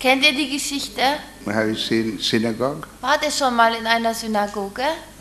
Kennt ihr die Geschichte? Have you seen synagogue? Wart ihr schon mal in einer Synagoge?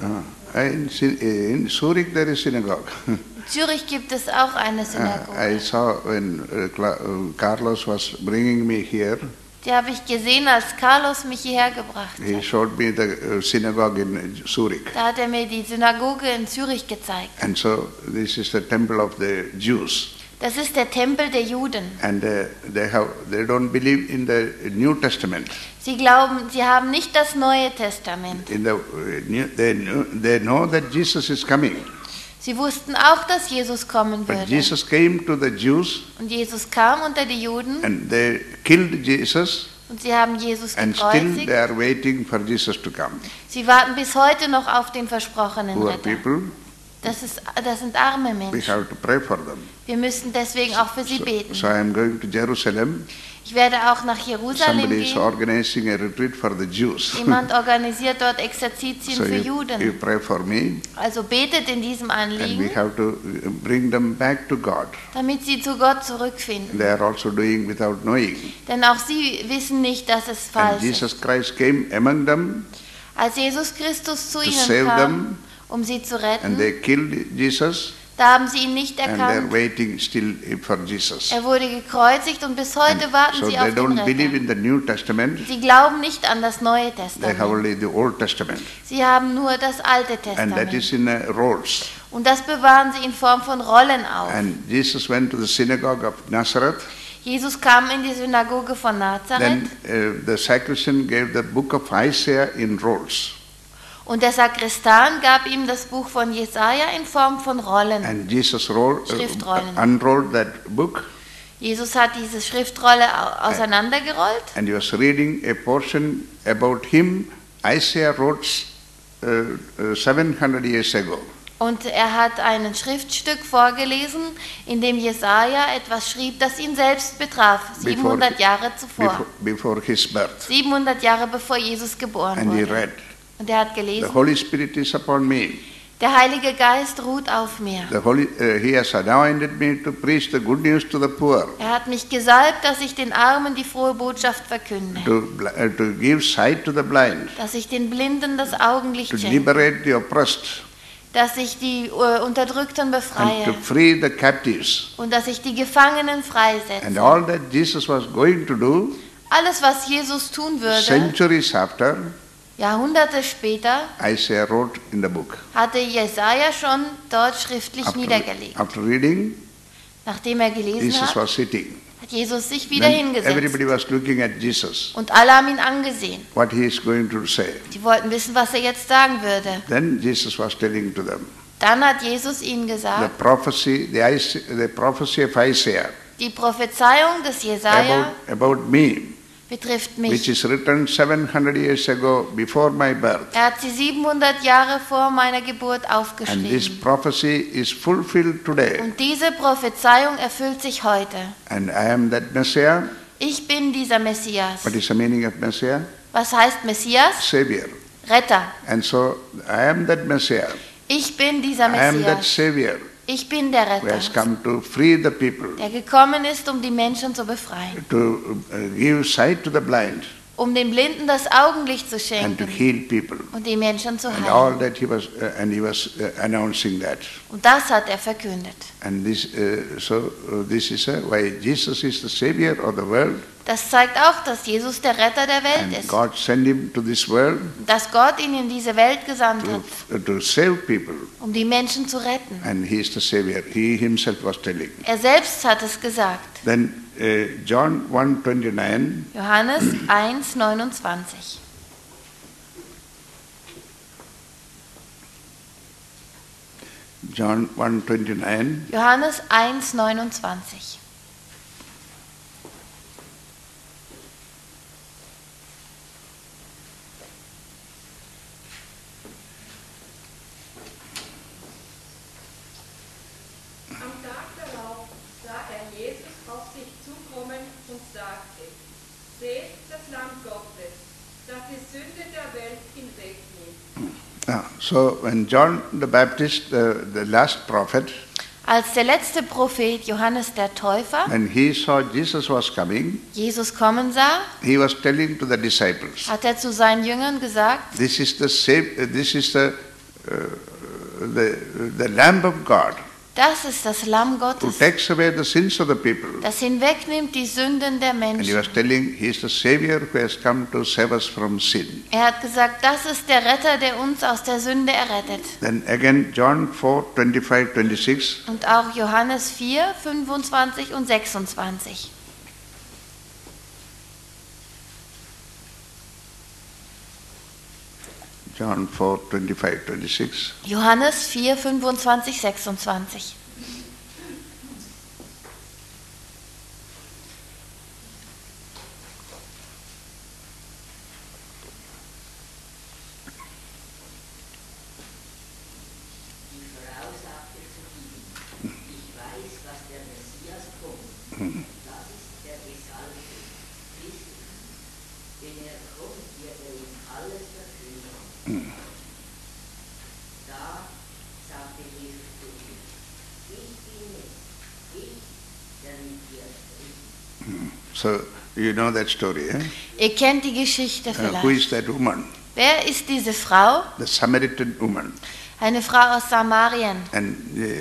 In Zurich there is synagogue. In Zürich gibt es auch eine I Synagoge. saw when Carlos was bringing me here. Die habe ich gesehen, als Carlos mich hierher gebracht He hat. showed me the synagogue in Zurich. Da hat er mir die Synagoge in Zürich gezeigt. And so this is the temple of the Jews. Das ist der Tempel der Juden. And they don't believe in the New Testament. Sie haben nicht das Neue Testament. They know that Jesus is coming. Sie wussten auch, dass Jesus kommen But würde. Jesus came to the Jews Und Jesus kam unter die Juden and they killed Jesus, und sie haben Jesus and still gekreuzigt. they are waiting for Jesus to come. Sie warten bis heute noch auf den versprochenen Poor Retter. people, Das sind arme we Menschen. have to pray for them. Wir müssen deswegen auch für sie beten. So I am going to Jerusalem. Ich werde auch nach Jerusalem Somebody is gehen. organizing a retreat for the Jews. Jemand organisiert dort Exerzitien So für you Juden. pray for me, Also betet in diesem and we Anliegen, have to bring them back to God. damit sie zu Gott zurückfinden. They are also doing without knowing. Denn auch sie wissen nicht, dass es And falsch ist. Jesus Christ came among them, Als Jesus Christus zu to ihnen save kam, them, um sie zu and retten, they killed Jesus, da haben sie ihn nicht and they are erkannt. waiting still for Jesus. Er wurde gekreuzigt und bis heute And warten so sie they auf den don't believe Retter. in the New Testament. Sie glauben nicht an das Neue They have Testament. only the Old Testament, Sie haben nur das Alte and that is Testament. in rolls. Und das bewahren sie in Form von Rollen auf. And Jesus went to the synagogue of Nazareth. Jesus kam in die Synagoge von Nazareth Then the sacristan gave the book of Isaiah in rolls. und der Sakristan gab ihm das Buch von Jesaja in Form von Rollen. And Jesus Schriftrollen. unrolled that book, Jesus hat diese Schriftrolle auseinandergerollt and he was reading a portion about him Isaiah wrote 700 years ago. und er hat ein Schriftstück vorgelesen, in dem Jesaja etwas schrieb, das ihn selbst betraf, 700 Jahre zuvor. Before his birth. 700 Jahre bevor Jesus geboren And he wurde. read, Und er hat the gelesen, Holy Spirit is upon me. der Heilige Geist ruht auf mir. He has anointed me to preach the good news to the poor, Er hat mich gesalbt, dass ich den Armen die frohe Botschaft verkünde, to give sight to the blind, dass ich den Blinden das Augenlicht to schenke, liberate the oppressed, dass ich die Unterdrückten and to befreie free the captives. und dass ich die Gefangenen And freisetze. all that Jesus was going to do, Alles, was Jesus tun würde, centuries after, Jahrhunderte später, Isaiah wrote in the book. hatte Jesaja schon dort schriftlich niedergelegt. After reading, Nachdem er gelesen Jesus hat, was sitting. hat Jesus sich wieder Then everybody hingesetzt was looking at Jesus, und alle haben ihn angesehen. what he is going to say. Die wollten wissen, was er jetzt sagen würde. Then Jesus was telling to them, Dann hat Jesus ihnen the gesagt, prophecy of Isaiah die Prophezeiung des Jesaja about me, betrifft which mich. is written 700 years ago before my birth. Er hat sie 700 Jahre vor meiner Geburt And this aufgeschrieben. prophecy is fulfilled today. Und diese Prophezeiung erfüllt sich heute. And I am that Messiah. Ich bin dieser Messias. What is the meaning of Messiah? Was heißt Messias? Savior. Retter. And so I am that Messiah. Ich bin dieser I am that Messias. Savior Ich bin der who has Retter, come to free the people, der gekommen ist, um die Menschen zu befreien, to give sight to the blind, um den Blinden das Augenlicht zu and to schenken heal people. und die Menschen zu And all heilen. that he was announcing that. Und das hat er verkündet. And this is why Jesus is the Savior of the world, Das zeigt auch, dass Jesus der Retter der Welt and ist. God sent him to this world Dass Gott ihn in diese Welt gesandt hat, to save people. um die Menschen zu retten. And he is the Savior. He himself was telling. Er selbst hat es gesagt. Then John 1:29. Johannes 1,29. John 1:29. Johannes 1,29. Am Tag darauf sah er Jesus auf sich zukommen und sagte, seht das Lamm Gottes, das die Sünde der Welt hinwegnimmt. So when John the Baptist, the last prophet, Als der letzte Prophet Johannes der Täufer when he saw Jesus was coming, Jesus kommen sah, he was telling to the disciples, hat er zu seinen Jüngern gesagt, this is the Lamb of God das ist das Lamm who Gottes, takes away the sins of the people. das hinwegnimmt die Sünden der And he Menschen. was telling he is the Savior who has come to save us from sin. Er hat gesagt, das ist der Retter, der uns aus der Sünde errettet. Then again John 4:25, 26. Und auch Johannes 4, 25 und 26. John 4:25, 26. Johannes 4, 25, 26. Die Frau sagte zu ihm, ich weiß, dass der Messias kommt. Das ist der Gesalbte, Christus. Wenn er kommt, wird er ihm alles verkünden. Da sagte Jesus zu ihm, ich bin es, ich, der mit dir spricht. So you know that story, eh? Ihr kennt die Geschichte Who is vielleicht. that woman? Wer ist diese Frau? The Samaritan woman. Eine Frau aus Samarien. And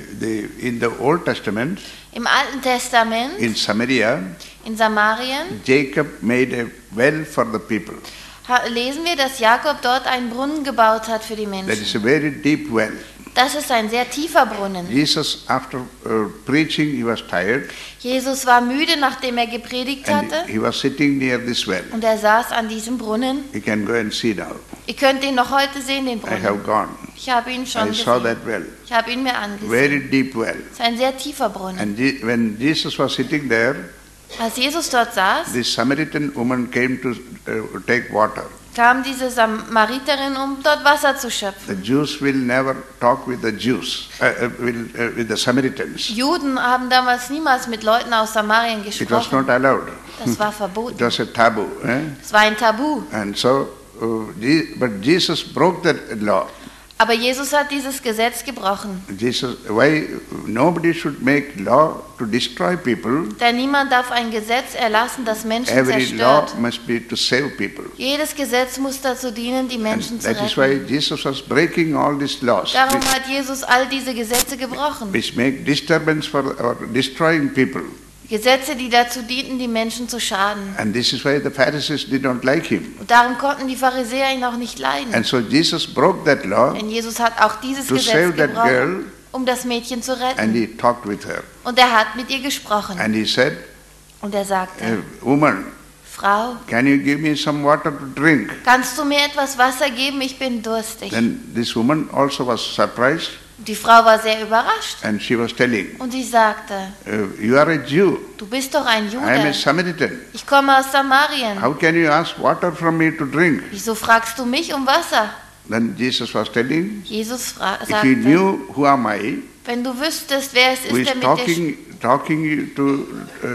in the Old Testament, Im Alten Testament, in Samaria, in Samarien, Jacob made a well for the people. lesen wir, dass Jakob dort einen Brunnen gebaut hat für die That Menschen. is a very deep well. Das ist ein sehr tiefer Brunnen. Jesus, after preaching, he was tired Jesus war müde, nachdem er gepredigt and hatte, he was sitting near this well. und er saß an diesem Brunnen. You can go and see now. Ihr könnt ihn noch heute sehen, den I have Brunnen. gone. Ich habe ihn schon I saw gesehen. that well. Ich habe ihn mir angesehen. Very deep well. Es ist ein sehr tiefer Brunnen. And when Jesus was sitting there, Als Jesus dort saß, this Samaritan woman came to take water. kam diese Samariterin, um dort Wasser zu The schöpfen. Jews will never talk with the Jews, with the Samaritans. Juden haben damals niemals mit Leuten aus Samarien It was gesprochen. not allowed. Das war It verboten. was a taboo. Es war ein Tabu. And so, but Jesus broke that law. Aber Jesus hat dieses Gesetz gebrochen. Why nobody should make law to destroy people? Denn niemand darf ein Gesetz erlassen, das Menschen Every law zerstört. must be to save people. Jedes Gesetz muss dazu dienen, die Menschen And zu that is why retten. Jesus was breaking all these laws, Darum hat Jesus all diese Gesetze gebrochen. which make disturbance or destroying people. Gesetze, die dazu dienten, die Menschen zu schaden. And this is why the Pharisees did not like him. Und darum konnten die Pharisäer ihn auch nicht leiden. And so Jesus broke that law Denn Jesus hat auch dieses to save Gesetz that girl, gebrochen, um das Mädchen zu and retten. he talked with her. Und er hat mit ihr gesprochen. And he said, Und er sagte, woman, Frau, can you give me some water to drink? kannst du mir etwas Wasser geben? Ich bin durstig. Then this woman also was surprised, Die Frau war sehr überrascht. and she was telling, Und sie sagte, you are a Jew, du bist doch ein I am a Jude. Samaritan. Ich komme aus Samarien. How can you ask water from me to drink? Wieso fragst du mich um Wasser? Then Jesus was telling, Jesus if you sagte, knew who am I, wenn du wüsstest, wer es who ist, is der mit dir talking to,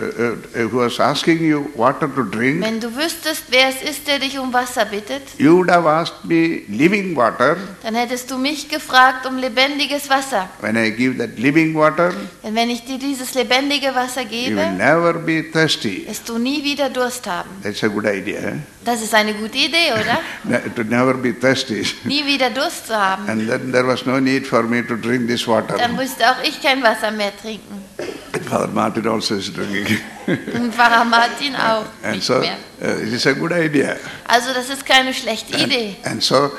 who was asking you water to drink, wenn du wüsstest, wer es ist, der dich um Wasser bittet, you would have asked me living water. dann hättest du mich gefragt um lebendiges Wasser. When I give that living water, Denn wenn ich dir dieses lebendige Wasser you will gebe, never be thirsty. wirst du nie wieder Durst haben. That's a good idea. Das ist eine gute Idee, oder? To never be thirsty. Nie wieder Durst zu haben. And then there was no need for me to drink this water. Dann müsste auch ich kein Wasser mehr trinken. Father Martin also is drinking. Und Pfarrer Martin auch And nicht so mehr. it is a good idea. Also das ist keine schlechte Idee. And so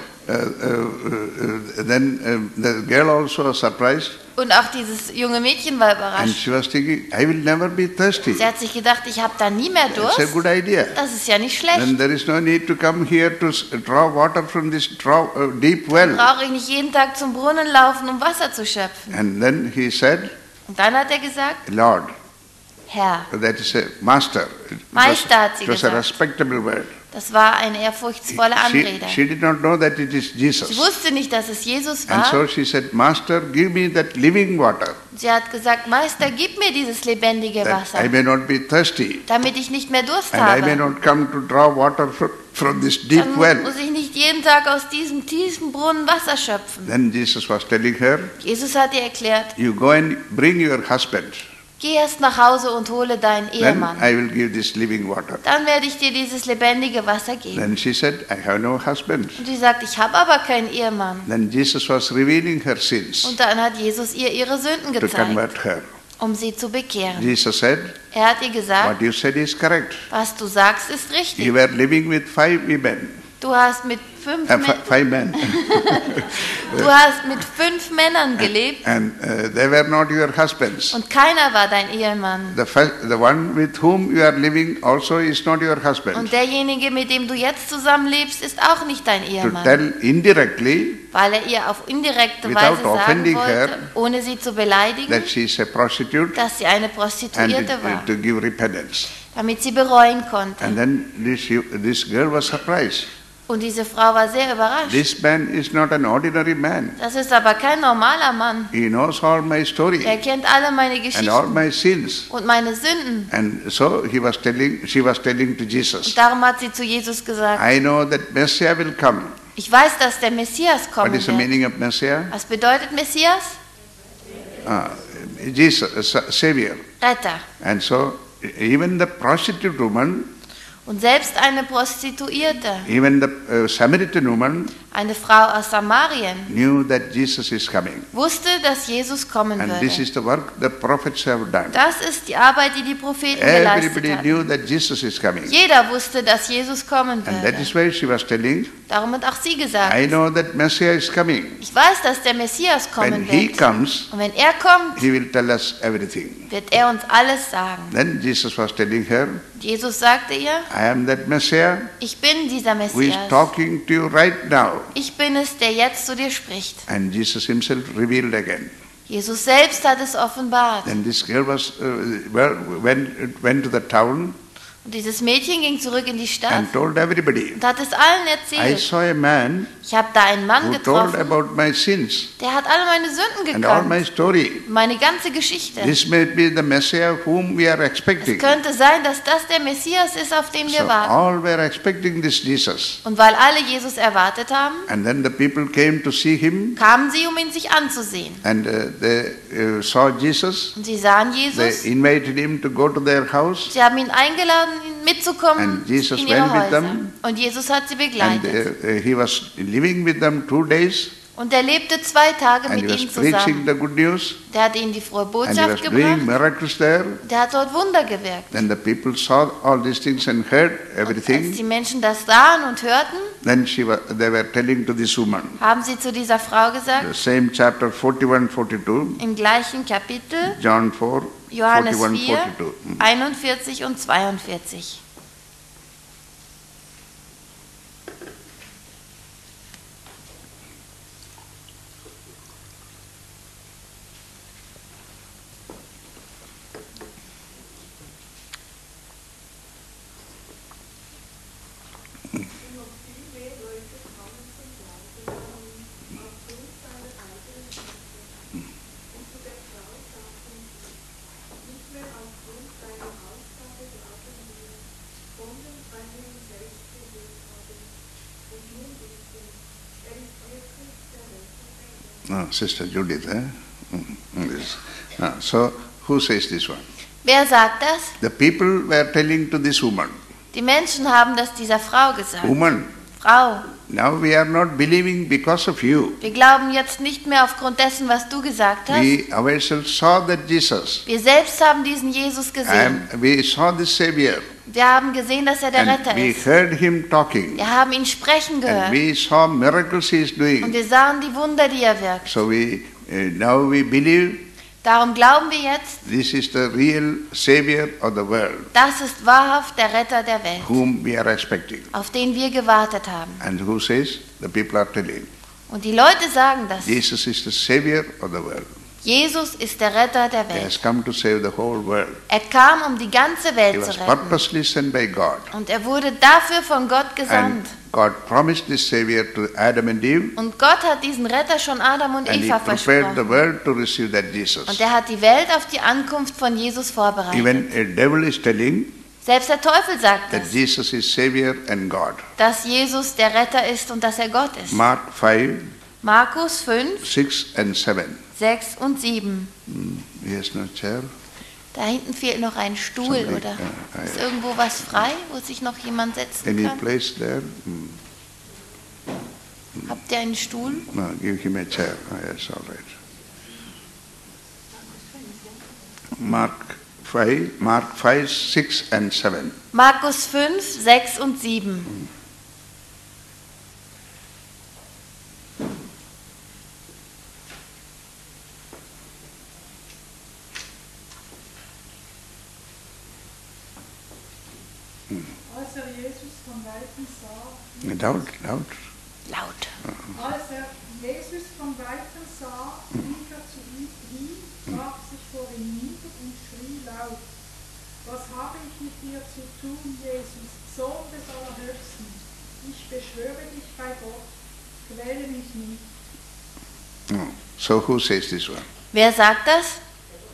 then the girl also was surprised, Und auch dieses junge Mädchen war and überrascht. she was thinking, I will never be thirsty. Sie hat sich gedacht, ich habe da nie mehr It's a Durst. good idea. Das ist ja nicht Then schlecht. there is no need to come here to draw water from this deep well. Brauche ich nicht jeden Tag zum Brunnen laufen, um Wasser zu schöpfen. And then he said, Und dann hat er gesagt, Lord, Herr. that is a master. Meister hat sie It was a gesagt. respectable word. Das war eine ehrfurchtsvolle Anrede. She did not know that it is Sie Jesus. wusste nicht, dass es Jesus And so war. she said, Master, give me that living water. Und sie hat gesagt, Meister, gib mir dieses lebendige that Wasser, I may not be thirsty, damit ich nicht mehr Durst and I may habe. not come to draw water from this deep Dann well. muss ich nicht jeden Tag aus diesem tiefen Brunnen Wasser schöpfen. Then Jesus was telling her, Jesus hat ihr erklärt, you go and bring your husband, geh erst nach Hause und hole deinen then Ehemann. I will give this living water. Dann werde ich dir dieses lebendige Wasser geben. Then she said, I have no husband. Und sie sagt, ich habe aber keinen Ehemann. Then Jesus was revealing her sins Und dann hat Jesus ihr ihre Sünden to gezeigt, convert her. um sie zu bekehren. Jesus said, Er hat ihr gesagt, what you said is correct. was du sagst, ist richtig. You were living with 5 women, Du hast mit 5 5 men, Männern gelebt and they were not your husbands. und keiner war dein Ehemann. The one with whom you are living also is not your husband. Und derjenige, mit dem du jetzt zusammenlebst, ist auch nicht dein To Ehemann. tell indirectly Weil er ihr auf indirekte Without Weise sagen offending wollte, her, ohne sie zu beleidigen, that she is a prostitute dass sie eine and Prostituierte war, to give repentance. damit sie bereuen konnte. And then this girl was surprised. Und diese Frau war sehr überrascht. This man is not an ordinary man. Das ist aber kein normaler Mann. He knows all my story Er kennt alle meine and all Geschichten my sins. und meine Sünden. And so she was telling to Jesus, Und darum hat sie zu Jesus gesagt, I know that Messiah will come. ich weiß, dass der Messias What kommen is the wird. meaning of Messiah? Was bedeutet Messias? Jesus, Savior. Retter. And so even the prostitute woman, Und selbst eine Prostituierte, even the Samaritan woman eine Frau aus Samarien, knew that Jesus is coming. wusste, dass Jesus kommen And this würde. is the work the prophets have done. Das ist die Arbeit, die die Propheten geleistet Everybody haben. knew that Jesus is coming. Jeder wusste, dass Jesus kommen And that würde. is why she was telling, Darum hat auch sie gesagt, I know that Messiah is coming. ich weiß, dass der Messias When kommen he wird. comes, Und wenn er kommt, he will tell us everything. wird er uns alles sagen. Then Jesus was telling her, Jesus sagte ihr, I am that Messiah ich bin dieser who is Messias. talking to you right now. Ich bin es, der jetzt zu dir spricht. And Jesus himself revealed again. Jesus selbst hat es offenbart. Then this girl went to the town Und dieses Mädchen ging zurück in die Stadt and told everybody, und hat es allen I erzählt. saw a man Ich habe da einen Mann who told getroffen, about my sins der hat alle meine Sünden and all gekannt. my story. Meine ganze Geschichte. This may be the Messiah whom we are Es expecting. könnte sein, dass das der Messias ist, auf den So wir warten. all were expecting this Jesus. Und weil alle Jesus erwartet haben, And then the people came to see him kamen sie, um ihn sich anzusehen. and they saw Jesus. Und sie sahen They Jesus. invited him to go to their house Sie haben ihn eingeladen, mitzukommen And Jesus in ihre went with Häuser. them. Und Jesus hat sie and begleitet. he was living with them 2 days Und er lebte 2 Tage and he mit was ihnen preaching zusammen. the good news Der hat ihnen die frohe and he was Botschaft doing gebracht. miracles there. Der hat dort Wunder gewirkt. Then the people saw all these things and heard Als everything. die Menschen das sahen und hörten, Then they were telling to this woman, haben sie zu dieser Frau the gesagt, same chapter 41, 42, im gleichen Kapitel, John 4, Johannes 41, 4, 42. 41 und 42. Sister Judith, eh? Yes. So, who says this one? Wer sagt das? The people were telling to this woman, Die Menschen haben das dieser Frau gesagt. woman, Frau, now we are not believing because of you. wir glauben jetzt nicht mehr aufgrund dessen, was du gesagt hast. We ourselves saw that Jesus. Wir selbst haben diesen Jesus gesehen. We saw the Savior. Wir haben gesehen, dass er der And Retter we ist. heard him talking. Wir haben ihn sprechen And gehört. we saw miracles he is Und doing. wir sahen die Wunder, die er wirkt. So now we believe Darum glauben wir jetzt, this is the real Savior of the world, das ist wahrhaft der Retter der Welt, whom we are expecting. auf den wir gewartet haben. And who says? The people are telling. Und die Leute sagen das. Jesus is the Savior of the world. Jesus ist der Retter der He Welt. has come to save the whole world. Er kam, um die ganze He Welt was zu retten. purposely sent by God. Und er wurde dafür von Gott gesandt. God promised this Savior to Adam and Eve, Und Gott hat diesen Retter schon Adam und and He Eva prepared the versprochen. world to receive that Jesus. Und er hat die Welt auf die Ankunft von Jesus vorbereitet. Even a devil is telling Selbst der Teufel sagt that es, Jesus is Savior and God. dass Jesus der Retter ist und dass er Gott ist. Mark 5, Markus 5, 6 and 7. 6 und 7. Yes, no chair. Da hinten fehlt noch ein Stuhl, Somebody, oder? I- Ist irgendwo was frei, wo sich noch jemand setzen Any kann? place there? Habt ihr einen Stuhl? No, give him a chair. Yes, all right. Mark 5, 6 and 7. Markus 5, 6 und 7. Als er Jesus von Weitem sah, Loud. Laut. als er Jesus von Weitem sah, lief er zu ihm hin, warf sich vor ihm nieder und schrie laut: Was habe ich mit dir zu tun, Jesus, Sohn des Allerhöchsten? Ich beschwöre dich bei Gott, quäle mich nicht. So who says this one? Wer sagt das?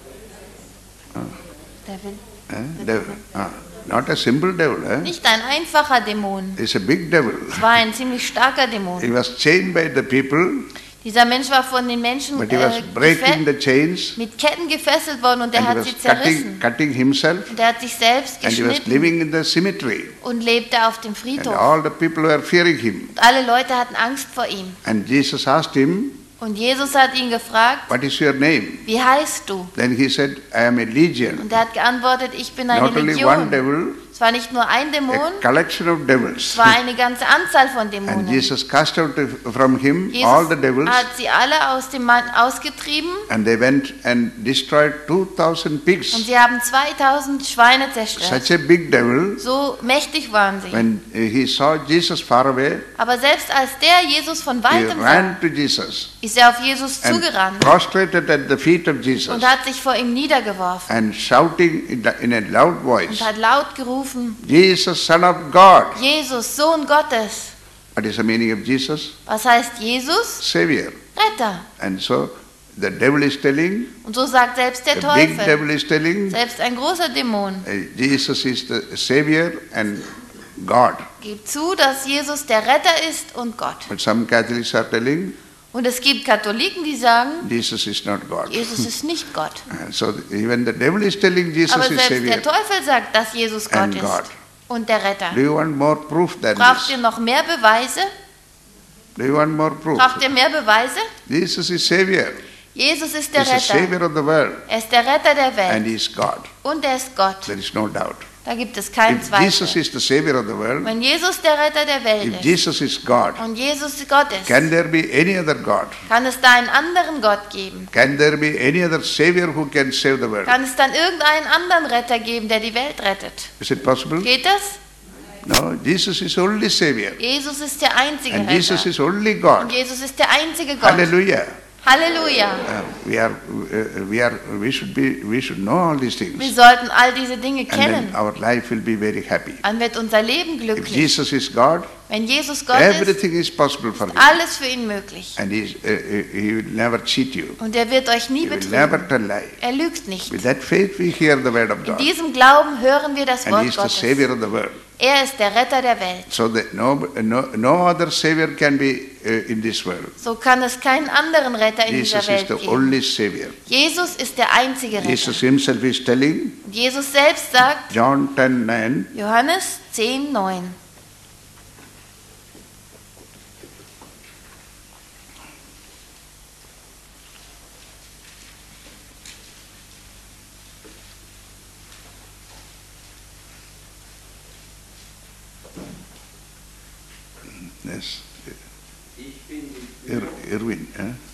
Devil. Devil. Not a simple devil. Nicht ein einfacher Dämon. It's a big devil. Es war ein ziemlich starker Dämon. He was chained by the people, Dieser Mensch war von den Menschen but he was breaking the chains, mit Ketten gefesselt worden und er and he hat was sie zerrissen. cutting himself, Und er hat sich selbst and he was geschnitten living in the cemetery. und lebte auf dem And Friedhof. all the people were fearing him. Und alle Leute hatten Angst vor ihm. And Jesus asked him, Und Jesus hat ihn gefragt, What is your name? wie heißt du? Then he said, I am a legion. Und er hat geantwortet, ich bin eine Not only one Legion. devil, Es war nicht nur ein Dämon, a collection of devils. es war eine ganze Anzahl von And Dämonen. Jesus cast out from him Jesus all the devils, hat sie alle aus dem Mann ausgetrieben and they went and destroyed 2,000 und pigs. sie haben 2000 Schweine zerstört. Such a big devil. So mächtig waren sie. When he saw Jesus far away, Aber selbst als der Jesus von he weitem sah, ran to Jesus ist er auf Jesus and zugerannt prostrated at the feet of Jesus und hat sich vor ihm niedergeworfen and shouting in a loud voice, und hat laut gerufen, Jesus, Son of God. Jesus, Sohn Gottes. What is the meaning of Jesus? Was heißt Jesus? Savior. Retter. And so the devil is telling, Und so sagt selbst der the big Teufel, devil is telling, selbst ein großer Dämon, Jesus is the Savior and God. gibt zu, dass Jesus der Retter ist und Gott. But some Catholics are telling, Und es gibt Katholiken, die sagen, Jesus is not God. Jesus ist nicht Gott. And so even the devil is telling Jesus Aber is selbst Savior. der Teufel sagt, dass Jesus Gott And ist God. und der Retter. Do you want more proof than Braucht ihr this? noch mehr Beweise? Do you want more proof? Braucht ihr mehr Beweise? Jesus is Savior. Jesus ist der He's the Retter. Savior of the world. Er ist der Retter der And Welt He is God. und er ist Gott. There is no doubt. Da gibt es keinen If Jesus Zweifel. is the Savior of the world, Wenn Jesus der Retter der Welt if ist Jesus is God, und Jesus Gott ist, can there be any other God? kann es da einen anderen Gott geben? Can there be any other Savior who can save the world? Kann es dann irgendeinen anderen Retter geben, der die Welt rettet? Is it possible? Geht das? No, Jesus is only Savior. Jesus ist der einzige And Jesus Retter. is only Und God. Jesus ist der einzige Gott. Hallelujah. Halleluja. We should know all these Wir things. sollten all diese Dinge And then kennen. our life will be very happy. Dann wird unser Leben If glücklich. Jesus is God, Wenn Jesus Gott ist, everything is possible for him. alles für ihn möglich. And he will never cheat you. Und er wird euch nie He will never betrügen. tell lie. Er lügt nicht. With that faith we hear the word of In God. diesem Glauben hören wir das And he Wort is the Gottes. Savior of the world. Er ist der Retter der Welt. So that no other Savior can be in this world. So kann es keinen anderen Retter in dieser Jesus is Welt the geben. only Savior. Jesus ist der einzige Retter. Jesus himself is telling, Und Jesus selbst sagt, John 10:9, Johannes 10,9. yes, Ich bin die Tür, Irwin.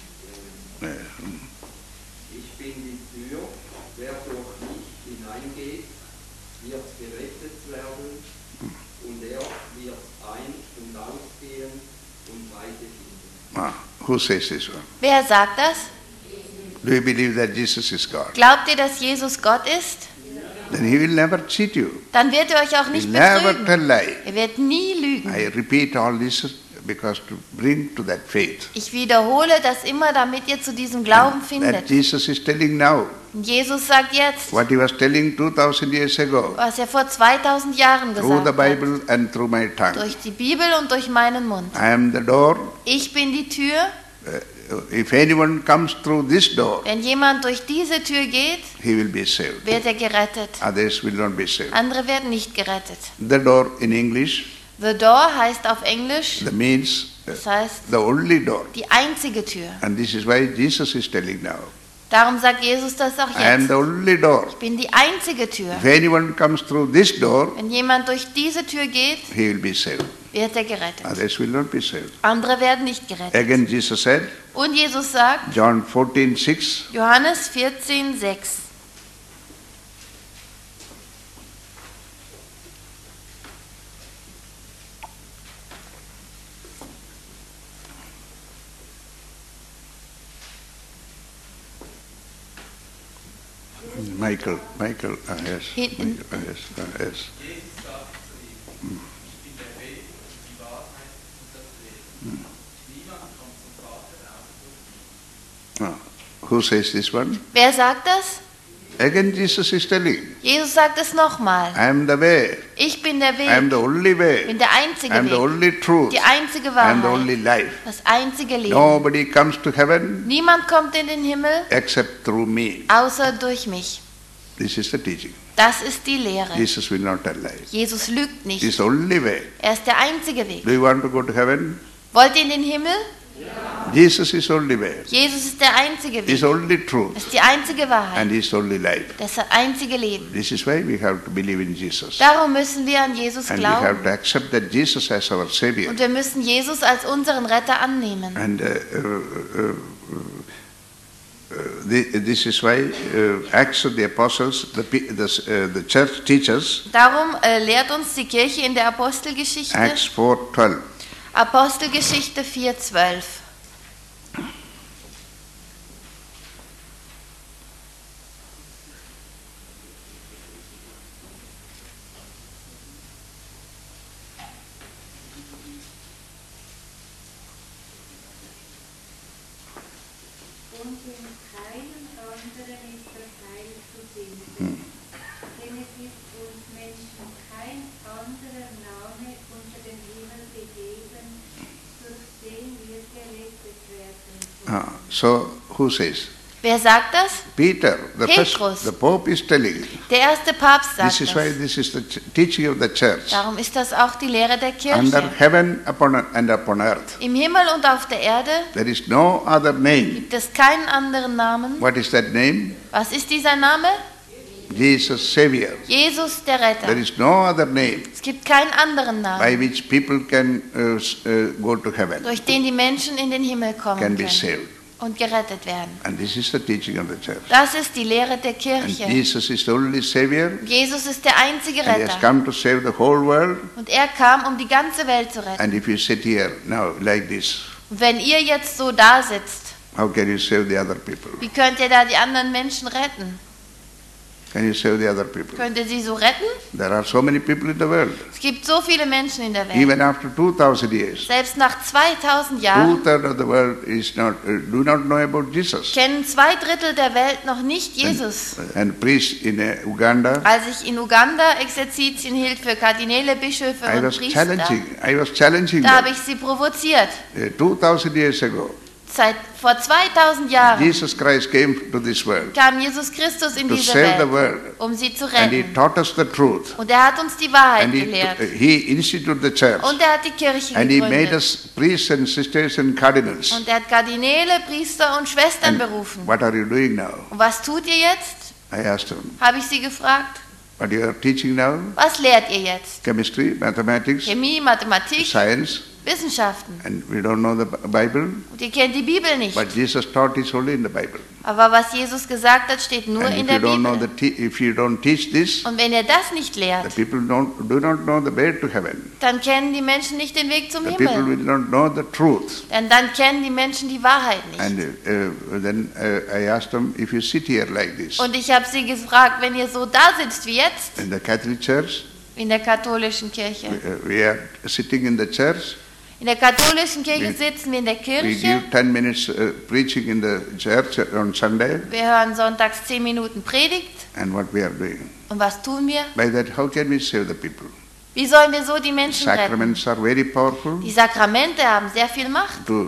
ich bin die Tür, wer durch mich hineingeht, wird gerettet werden, und er wird ein- und ausgehen und Weite finden. Who says this one? Wer sagt das? Do you believe that Jesus is God? Glaubt ihr, dass Jesus Gott ist? then he will never cheat you. dann wird er euch auch He nicht will never betrügen. tell lie. Er wird nie lügen. I repeat all this because to bring to that faith. Ich wiederhole das immer, damit ihr zu diesem Glauben That findet. Jesus is telling now. Und Jesus sagt jetzt, What he was telling 2000 years ago. was er vor 2000 Jahren Through the gesagt hat. Bible and through my tongue. Durch die Bibel und durch meinen Mund. I am the door. Ich bin die Tür. If anyone comes through this door, Wenn jemand durch diese Tür geht, he will be saved. wird er gerettet. Others will not be saved. Andere werden nicht gerettet. The door in English, The door heißt auf Englisch, that means das heißt the only door. die einzige Tür. And this is why Jesus is telling now. Darum sagt Jesus das auch I am jetzt. the only door. Ich bin die einzige Tür. If anyone comes through this door, Wenn jemand durch diese Tür geht, he will be saved. wird er gerettet. Others will not be saved. Andere werden nicht gerettet. Again, Jesus said, Und Jesus sagt, John 14:6, Johannes 14,6. Michael, yes, Hinten. yes, yes. Jesus sagte zu ihm, ich bin der Weg, die Wahrheit und das Leben. Niemand kommt zum Vater außer durch mich. Who says this one? Wer sagt das? Again, Jesus is telling, Jesus sagt es nochmal. I am the way, Ich bin der I am Weg. the only Ich way, bin der I einzige am the Weg. only truth, Die einzige I am the only Wahrheit. life. Das einzige Leben. Nobody comes to heaven Niemand kommt in den Himmel, except through me. außer durch mich. This is the teaching. Das ist die Lehre. Jesus will not tell lies. Jesus lügt This is nicht. the only way. Er ist der einzige Weg. Do you want to go to heaven? Wollt ihr in den Himmel? Jesus is only way. Jesus ist der einzige He is Weg. only truth. Das ist die einzige Wahrheit. And He is only life. Das ist das einzige Leben. This is why we have to believe in Jesus. Darum müssen wir an Jesus And we have glauben. to accept that Jesus as our Savior. Und wir müssen Jesus als unseren Retter annehmen. And this is why Acts of the Apostles, the church teaches, Darum lehrt uns die Kirche in der Apostelgeschichte, Acts 4:12. Apostelgeschichte 4,12. Und in keinem anderen ist das Heil zu finden. Denn es ist uns Menschen kein anderer Name unter dem Himmel gegeben, durch den wir gerettet werden sollen. So who says? Wer sagt das? Peter, Petrus. the Pope is telling. Der erste Papst sagt This is why das. this is the teaching of the church. Darum ist das auch die Lehre der Under Kirche. heaven and upon earth, Im Himmel und auf der Erde there is no other name. gibt es keinen anderen Namen. What is that name? Was ist dieser Name? Jesus Savior. Jesus der There Retter. is no other name Es gibt keinen anderen by Namen, which people can go to heaven, durch den die Menschen in den Himmel kommen can be können saved. und gerettet werden. And this is the teaching of the church. Das ist die Lehre der And Kirche. Jesus is the only Savior, Jesus ist der einzige and He has Retter. come to save the whole world. Und er kam, um die ganze Welt zu retten. And if you sit here now like this, Und wenn ihr jetzt so da sitzt, how can you save the other people? wie könnt ihr da die anderen Menschen retten? Can you save the other people? Könnt ihr sie so retten? There are so many people in the world. Es gibt so viele Menschen in der Welt. Even after 2000 years, Selbst nach 2000 Jahren 2/3 of the world is do not know about Jesus. kennen 2/3 der Welt noch nicht Jesus. And priest in Uganda, Als ich in Uganda Exerzitien hielt für Kardinäle, Bischöfe I und was Priester, challenging da habe them. ich sie provoziert. 2000 years ago, Vor 2000 Jahren Jesus Christ came to this world kam Jesus Christus in to diese save the Welt, world. um sie zu And He retten. taught us the truth. Und er hat uns die Wahrheit And gelehrt. He instituted the church. Und er hat die Kirche And He made gegründet. us priests and sisters and cardinals. Und er hat Kardinäle, Priester und Schwestern And berufen. what are you doing now? Und was tut ihr jetzt? I asked him. Habe ich sie gefragt. What you are teaching now? Was lehrt ihr jetzt? Chemistry, mathematics, Chemie, Mathematik, science. Wissenschaften. And we don't know the Bible, Und ihr kennt die Bibel nicht. but Jesus taught is only in the Bible. Aber was Jesus gesagt hat, steht nur And in if der you don't know Bibel. if you don't teach this, Und wenn ihr das nicht the lehrt, people do not know the way to heaven. dann kennen die Menschen nicht den Weg zum The people Himmel. will not know the truth. Denn dann kennen die Menschen die Wahrheit nicht. And then I asked them, if you sit here like this, Und ich habe sie gefragt, wenn ihr so da sitzt wie jetzt, in the Catholic Church, in der katholischen Kirche. we are sitting in the church, In der katholischen Kirche We- sitzen wir in der we Kirche. give 10 minutes preaching in the church on Sunday, Wir hören sonntags 10 Minuten Predigt. and what we are doing. Und was tun wir? By that, how can we save the people? Wie sollen wir so die Menschen retten? Sacraments are very powerful. Die Sakramente haben sehr viel Macht. To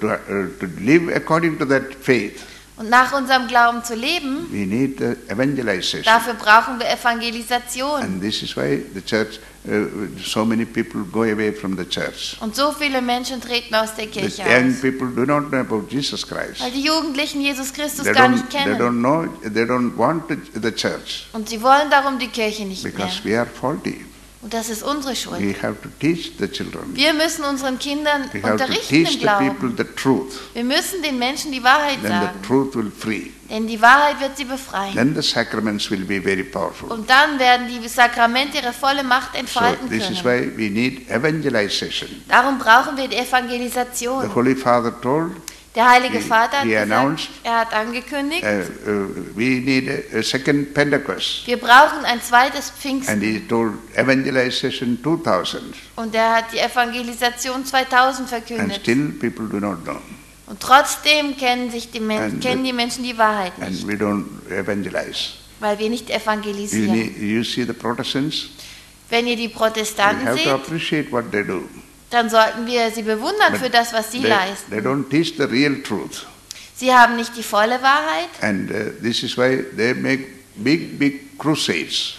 live according to that faith, Und nach unserem Glauben zu leben, we need evangelization. dafür brauchen wir Evangelisation. And this is why the church, so many people go away from the church. Und so viele Menschen treten aus der The Kirche young aus. people do not know about Jesus Christ. Weil die Jugendlichen Jesus Christus They gar nicht they kennen. don't know, they don't want the church Und sie wollen darum die Kirche nicht mehr. because we are faulty. Und das ist unsere Schuld. We have to teach the children. Wir müssen unseren Kindern We have to unterrichten im teach the people Glauben. the truth. Wir müssen den Menschen die Wahrheit Then sagen. the truth will free. Denn die Wahrheit wird sie befreien. Then the sacraments will be very powerful. Und dann werden die Sakramente ihre volle Macht So entfalten this is können. why we need evangelization. Darum brauchen wir die The Evangelisation. Holy Father told, Der Heilige he- Vater hat he gesagt, announced, er hat angekündigt, we need a second Pentecost. wir brauchen ein zweites And Pfingsten. he told evangelization 2000. Und er hat die Evangelisation 2000 And verkündet. still people do not know. Und trotzdem kennen And- die Menschen die Wahrheit And nicht, we don't evangelize. weil wir nicht You, evangelisieren. you see the Protestants, Wenn ihr die we Protestanten have to seht, appreciate what they do. dann sollten wir sie bewundern But für das, was sie They leisten. don't teach the real truth. Sie haben nicht die volle Wahrheit. And this is why they make big crusades.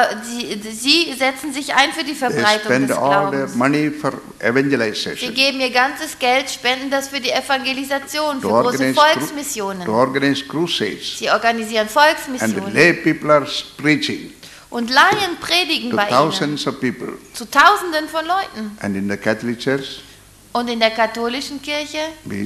Sie setzen sich ein für die They Verbreitung spend des all their Glaubens. money for Sie evangelization. geben ihr ganzes Geld, spenden das für die Evangelisation, für To große organize, Volksmissionen. to organize crusades. Sie organisieren And the Volksmissionen. lay people are preaching Und Laien predigen to bei ihnen thousands of people. zu Tausenden von Leuten. And in the Catholic Church, Und in der katholischen Kirche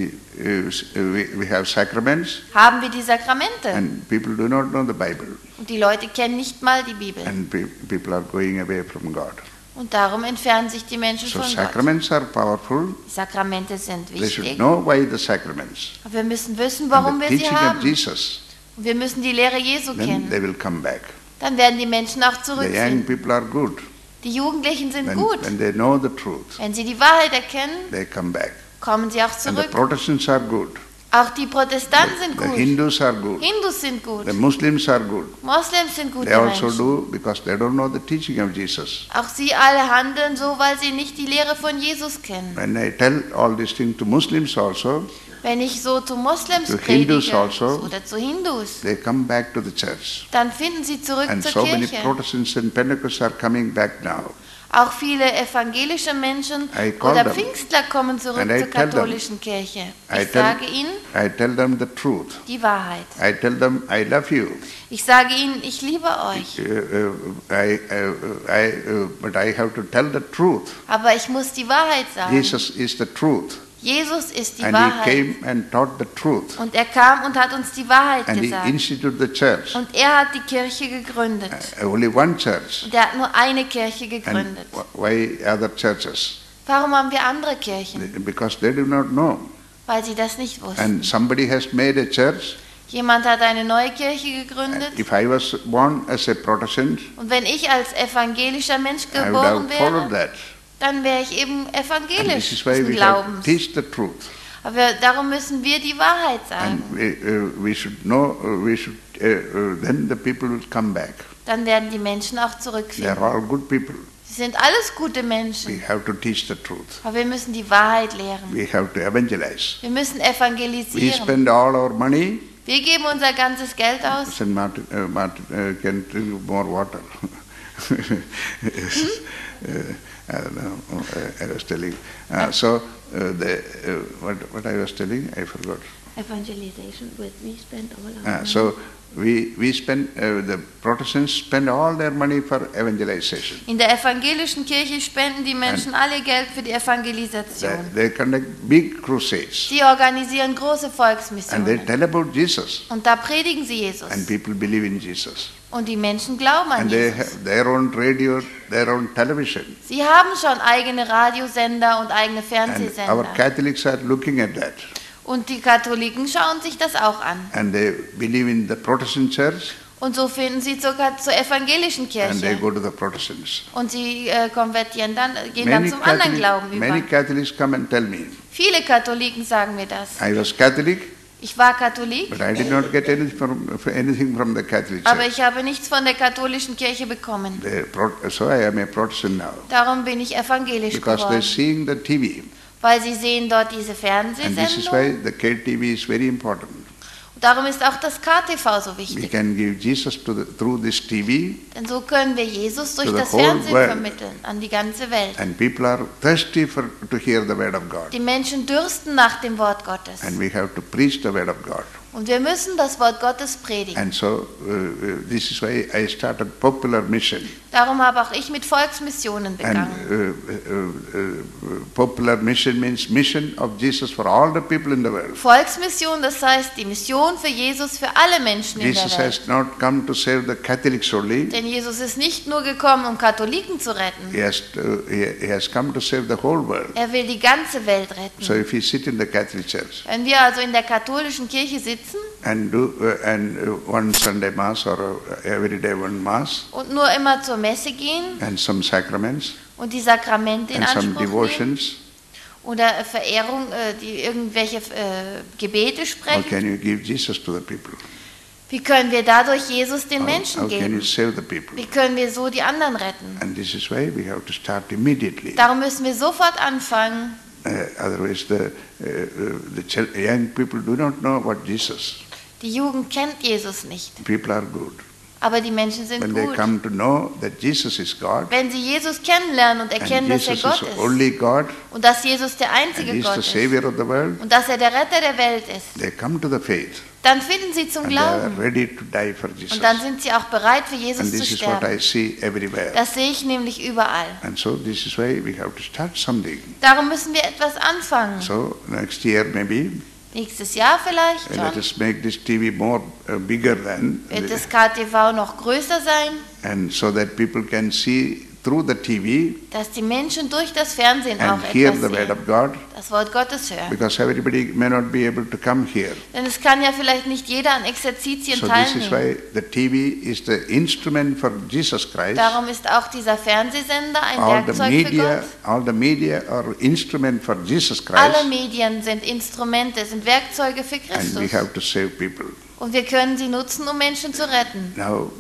we have sacraments, haben wir die Sakramente. and people do not know the Bible. Und die Leute kennen nicht mal die Bibel. And people are going away from God. Und darum entfernen sich die Menschen So von Gott. sacraments are powerful. Die Sakramente sind They should wichtig. know why the sacraments. Aber wir müssen wissen, And warum the wir sie teaching of haben. Jesus. Und wir müssen die Lehre Jesu Then kennen. they will come back. Dann werden die Menschen auch The young zurückfinden. people are good. Die Jugendlichen sind gut. When they know the truth, Wenn sie die Wahrheit erkennen, they come back. kommen sie auch And the zurück. Protestants are good. Auch die Protestanten sind The gut. Hindus are good. Hindus sind gut. The Muslims are good. Moslems sind gute They also Menschen. do because they don't know the teaching of Jesus. Auch sie alle handeln so, weil sie nicht die Lehre von Jesus kennen. When I tell all these things to Muslims also, Wenn ich so zu Moslems To Hindus predige also. oder zu Hindus, they come back to the church. dann finden sie zurück And zur so many Kirche. Protestants and Pentecostals are coming back now. Auch viele evangelische Menschen I call oder them. Pfingstler kommen zurück And I zur tell them. katholischen Kirche. I Ich tell- sage ihnen I tell them the truth. die Wahrheit. I tell them I love you. Ich sage ihnen, ich liebe euch. But I have to tell the truth. Aber ich muss die Wahrheit sagen. Jesus is the truth. Jesus ist die And he Wahrheit. came and taught the truth. Und er kam und hat uns die Wahrheit And he gesagt. instituted the church. Und er hat die Kirche gegründet. Only one church. Und er hat nur eine Kirche And gegründet. why other churches? Warum haben wir andere Kirchen? Because they do not know. Weil sie das nicht wussten. And somebody has made a church. Jemand hat eine neue Kirche gegründet. If I was born as a Protestant, Und wenn ich als evangelischer Mensch I would geboren have followed wäre, that. dann wäre ich eben And this evangelisch is why we have to Glaubens. teach the truth. Aber darum müssen wir die Wahrheit And sagen. we should know, then the people will come back. Dann werden die Menschen auch They are zurückfinden. all good people. Sie sind alles gute We Menschen. have to teach the truth. Aber wir müssen die Wahrheit lehren. We have to evangelize. Wir müssen We evangelisieren. spend all our money. Wir geben unser ganzes Geld aus. St. Martin, can drink more water. I don't know. I was telling. What I was telling, I forgot. Evangelization, we spend all our money. So we spend, the Protestants spend all their money for evangelization. In der evangelischen Kirche spenden die Menschen alle Geld für die Evangelisation. They conduct big crusades. Sie organisieren große And they Volksmissionen. tell about Jesus. Und da predigen sie Jesus. And people believe in Jesus. Und die Menschen glauben an And they Jesus. have their own radio, their own television. Sie haben schon eigene Radiosender und eigene And our Fernsehsender. Catholics are looking at that. Und die Katholiken schauen sich das auch an. And they believe in the Protestant church. Und so finden sie zur evangelischen And they Kirche. go to the Protestants. Und sie konvertieren dann, gehen dann zum anderen Glauben Many über. Catholics come and tell me, Viele Katholiken sagen mir das. I was Catholic, Ich war Katholik, but I did not get anything from the Catholic aber church. ich habe nichts von der katholischen Kirche bekommen. So I am a Protestant now. Darum bin ich evangelisch Because they're geworden. seeing the TV. Weil sie sehen dort diese And this is why Fernsehsendung. the KTV is very important. Und darum ist auch das KTV so We wichtig. can give Jesus through this TV, Denn so können wir Jesus durch To the das whole Fernsehen world. vermitteln an die ganze Welt. and people are thirsty to hear the word of God. Die Menschen dürsten nach dem Wort Gottes. And we have to preach the word of God. Und wir müssen das Wort Gottes predigen. And so this is why I started Popular Mission. Darum habe auch ich mit Volksmissionen And begangen. Popular Mission means mission of Jesus for all the people in the world. Volksmission, das heißt die Mission für Jesus für alle Menschen in der Jesus Welt. has not come to save the Catholics only. Denn Jesus ist nicht nur gekommen, um Katholiken zu retten. He has come to save the whole world. Er will die ganze Welt So retten. if you sit in the Catholic Church Wenn wir also in der katholischen Kirche sitzen and do one Sunday Mass or every day one Mass und nur immer zur Messe gehen and some sacraments und die Sakramente in and some Anspruch nehmen devotions, oder Verehrung, die irgendwelche Gebete how sprechen, can you give Jesus to the people? wie können wir dadurch Jesus den Menschen How can you geben? save the people? Wie können wir so die anderen retten? And this is why we have to start immediately. Darum müssen wir sofort anfangen. Otherwise, the young people do not know what Jesus. Die Jugend kennt Jesus nicht, People are good. aber die Menschen sind When they gut. come to know that Jesus is God, Wenn sie Jesus kennenlernen und erkennen, and dass er Jesus Gott is ist only God, und dass Jesus der and einzige He is Gott the ist Savior of the world, und dass er der Retter der Welt ist, they come to the faith dann finden sie zum and they are Glauben ready to die for Jesus. und dann sind sie auch bereit, für Jesus And zu this is what I sterben. see everywhere. Das sehe ich nämlich überall. And so this is why we have to start something. Darum müssen wir etwas anfangen. So next year maybe, Nächstes Jahr vielleicht let schon. us make this TV more bigger than, Wird das KTV noch größer sein, and so that people can see through the TV dass die Menschen durch das Fernsehen auch and hear etwas the word sehen, of God, das Wort Gottes hören. because everybody may not be able to come here. Denn es kann ja vielleicht nicht jeder an Exerzitien So this is teilnehmen. why the TV is the instrument for Jesus Christ. Darum ist auch dieser Fernsehsender ein All the Werkzeug für media, Gott. all the media are instrument for Jesus Alle Christ, Medien sind Instrumente, sind Werkzeuge für and we Christus. have to save people. Und wir können sie nutzen, um Menschen zu retten.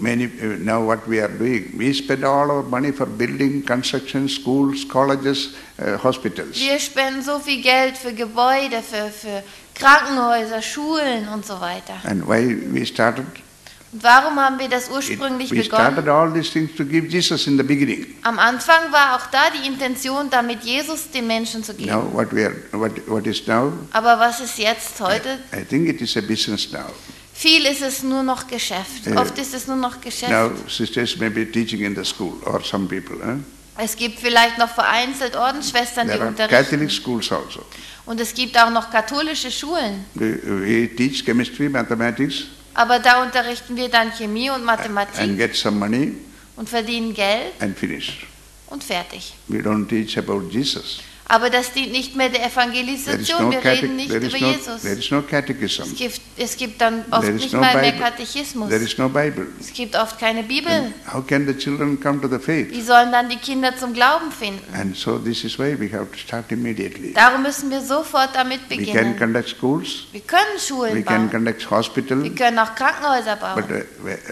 Now what we are doing, we spend all our money for building, construction, schools, colleges, hospitals. Wir spenden so viel Geld für Gebäude, für Krankenhäuser, Schulen und so weiter. And why we started? Und warum haben wir das ursprünglich We started begonnen? all these things to give Jesus in the beginning. Am Anfang war auch da die Intention, damit Jesus den Menschen zu Now geben. what is now? Aber was ist jetzt heute? I think it is a business now. Viel ist es nur noch Geschäft. Ja. Oft ist es nur noch Geschäft. Now sisters may be teaching in the school, or some people. Es gibt vielleicht noch vereinzelt Ordensschwestern, die There are unterrichten. Catholic schools also. Und es gibt auch noch katholische Schulen. We teach chemistry, mathematics, Aber da unterrichten wir dann Chemie und and Mathematik get some money und verdienen Geld and finish. und fertig. We don't teach about Jesus. Aber das dient nicht mehr der There is Evangelisation. no, Wir reden nicht there über is no, Jesus. there is no catechism. Es gibt dann oft There is nicht no mal mehr Bible. Katechismus. There is no Bible. Es gibt oft keine Bibel. How can the children come to the faith? Wie sollen dann die Kinder zum Glauben finden? And so this is why we have to start immediately. Darum müssen wir sofort damit We can beginnen. conduct schools, Wir können we Schulen can bauen. conduct hospital, Wir können auch Krankenhäuser but bauen.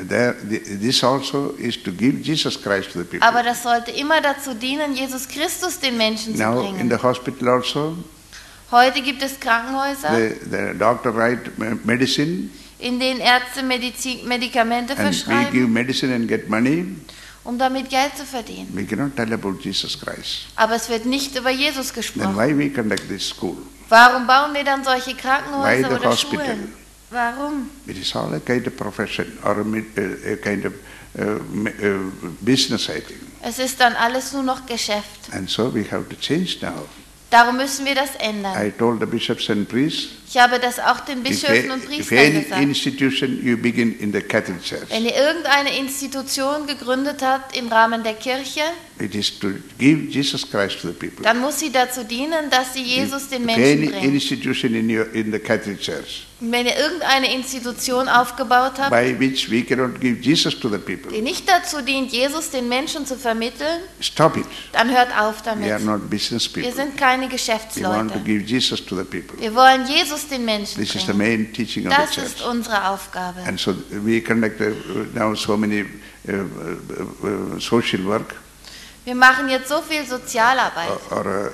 this also is to give Jesus Christ to the people. Aber das sollte immer dazu dienen, Jesus Christus den Menschen zu Now in bringen. the hospital also, Heute gibt es Krankenhäuser, the doctor write medicine, in denen Ärzte Medikamente and we verschreiben give medicine and get money, um damit Geld zu verdienen. We cannot tell about Jesus Christ. Aber es wird nicht über Jesus Then gesprochen. why we conduct this school? Warum bauen wir dann solche Why Krankenhäuser the oder hospital? Schulen? Warum? It is all a kind of profession or a kind of business, I think. Es ist dann alles nur noch Geschäft. And so we have to change now. Darum müssen wir das ändern. I told the bishops and priests, Ich habe das auch den if Bischöfen und if Priestern any gesagt. institution you begin in the Catholic Church, Wenn ihr irgendeine Institution gegründet habt im Rahmen der Kirche, it is to give Jesus Christ to the people. dann muss sie dazu dienen, dass sie Jesus den If Menschen any bringt. institution in the Catholic Church Und wenn ihr irgendeine Institution aufgebaut habt, by which we cannot give Jesus to the people, die nicht dazu dient, Jesus den Menschen zu vermitteln, stop it. dann hört auf We are damit. not business Wir people. sind keine We want to Geschäftsleute. give Jesus to the people. Wir wollen Jesus den Menschen This is the bringen. main teaching of Das the ist church. unsere Aufgabe. And so we conduct now so many social work Wir machen jetzt so viel Sozialarbeit or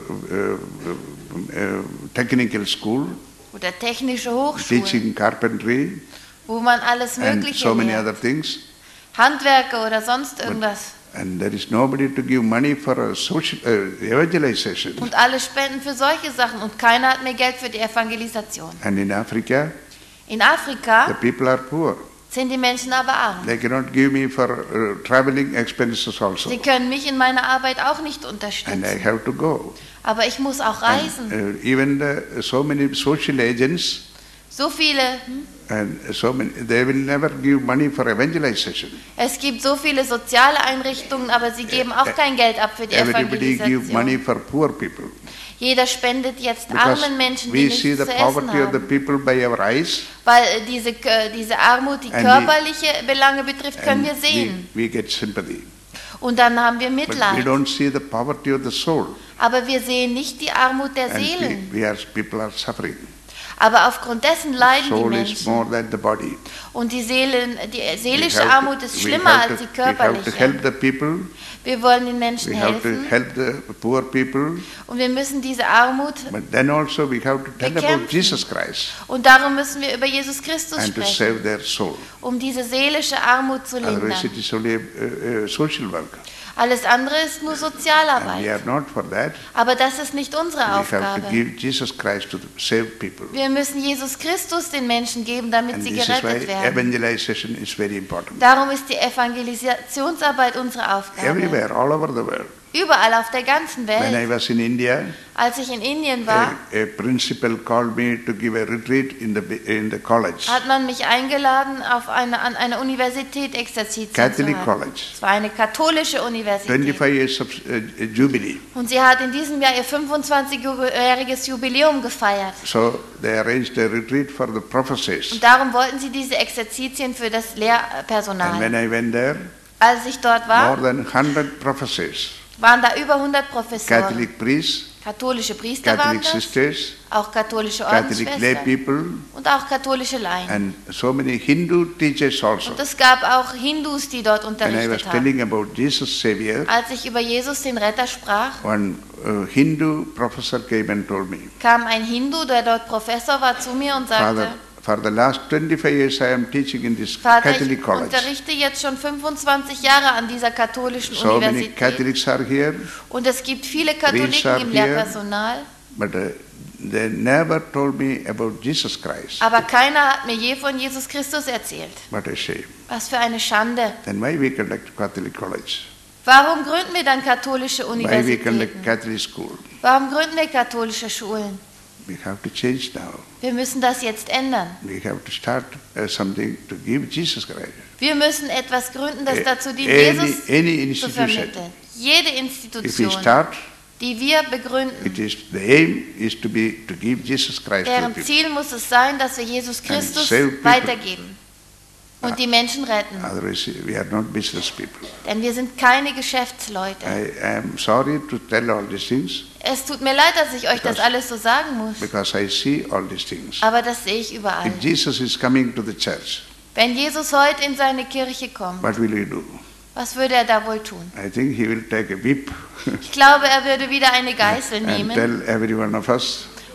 technical school, oder technische Hochschulen, teaching carpentry wo man alles and Mögliche so many lehrt. other things. Handwerke oder sonst irgendwas. And there is nobody to give money for a social evangelization. Und alle spenden für solche Sachen und keiner hat mehr Geld für die Evangelisation. And in Africa, In the Afrika people are poor. sind die Menschen aber arm. They cannot give me for traveling expenses also. Sie können mich in meiner Arbeit auch nicht And I unterstützen. have to go. Aber ich muss auch reisen. And, even so many social agents, So viele, and so many, they will never give money for evangelization. es gibt so viele soziale Einrichtungen, aber sie geben auch kein Geld ab für die Everybody give money Evangelisation. for poor people. Jeder spendet jetzt Because armen Menschen, we die nichts see zu the essen poverty of the haben. people by our eyes, Weil diese Armut, die And körperliche Belange betrifft, können and wir sehen. we get sympathy. Und dann haben wir But we Mitleid. don't see the poverty of the soul. Aber wir sehen nicht die Armut der And Seelen. people are suffering. Aber aufgrund dessen leiden die Soul is Menschen. more than the body. Und die seelische We have Armut to- ist we schlimmer have als to- die We have to körperliche. help the people. Wir wollen den Menschen We have to helfen help the poor people. und wir müssen diese Armut, But then also we have to tell about Bekämpfen. Jesus Christ und darum müssen wir über Jesus Christus and to sprechen, save their soul. um diese seelische Armut zu Otherwise lindern. it is only social work. Alles andere ist nur And we Sozialarbeit. are not for that. Aber das ist nicht unsere We have to Aufgabe. give Jesus Christ to save people. Wir müssen Jesus Christus den Menschen geben, damit And sie this is why gerettet werden. evangelization is very important. Darum ist die Evangelisationsarbeit unsere Aufgabe. Everywhere, all over the world. Überall auf der ganzen When I Welt. was in India, Als ich in Indien war, a principal called me to give a retreat in the college, hat man mich eingeladen, an einer Universität Exerzitien zu Catholic halten. college. Es war eine katholische Universität. 25 years of jubilee. Und sie hat in diesem Jahr ihr 25-jähriges Jubiläum gefeiert. So they arranged a retreat for the professors. Und darum wollten sie diese Exerzitien für das And Lehrpersonal. when I went there, Als ich dort more war, than 100 professors, waren da über 100 Professoren. Catholic priests, Katholische Priester waren Catholic das, sisters, auch katholische Catholic lay Ordensschwestern people, und auch katholische Laien. and so many Hindu teachers also. Und es gab auch Hindus, die dort When I was unterrichtet haben. telling about Jesus Savior, Als ich über Jesus den Retter sprach, one Hindu professor came and told me, kam ein Hindu, der dort Professor war, zu mir und sagte, Father, for the last 25 years I am teaching in this Vater, ich Catholic college. unterrichte jetzt schon 25 Jahre an dieser katholischen So many Universität. Catholics are here, Und es gibt viele Priests Katholiken are im here. Lehrpersonal, but they never told me about Jesus Christ. aber keiner hat mir je von Jesus Christus erzählt. What a shame. Was für eine Schande. Then why we conduct Catholic college? Warum gründen wir dann katholische Why we conduct Universitäten? Catholic school? Warum gründen wir katholische Schulen? We have to change now. Wir müssen das jetzt ändern. We have to start something to give Jesus Christ. Wir müssen etwas gründen, das dazu dient, Any Jesus any zu institution, vermitteln. Jede if we Institution, start, die wir begründen, the aim is to give Jesus Christ to the deren people. Ziel muss es sein, dass wir Jesus Christus save people. weitergeben und die Menschen retten. Otherwise, we are not business people. Denn wir sind keine Geschäftsleute. I am sorry to tell all these things Es tut mir leid, dass ich euch das Because- alles so sagen muss, because I see all these things. aber das sehe ich überall. If Jesus is coming to the church, Wenn Jesus heute in seine Kirche kommt, what will he do? was würde er da wohl tun? I think he will take a whip Ich glaube, er würde wieder eine Geißel and nehmen tell every one of us,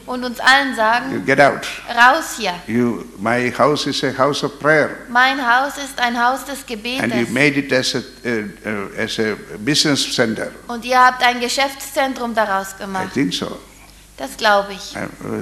und uns allen you sagen, get out. raus hier. My house is a house of prayer. Mein Haus ist ein Haus des And you Gebetes. made it as a business center. Und ihr habt ein Geschäftszentrum daraus I gemacht. think so. Das glaube ich.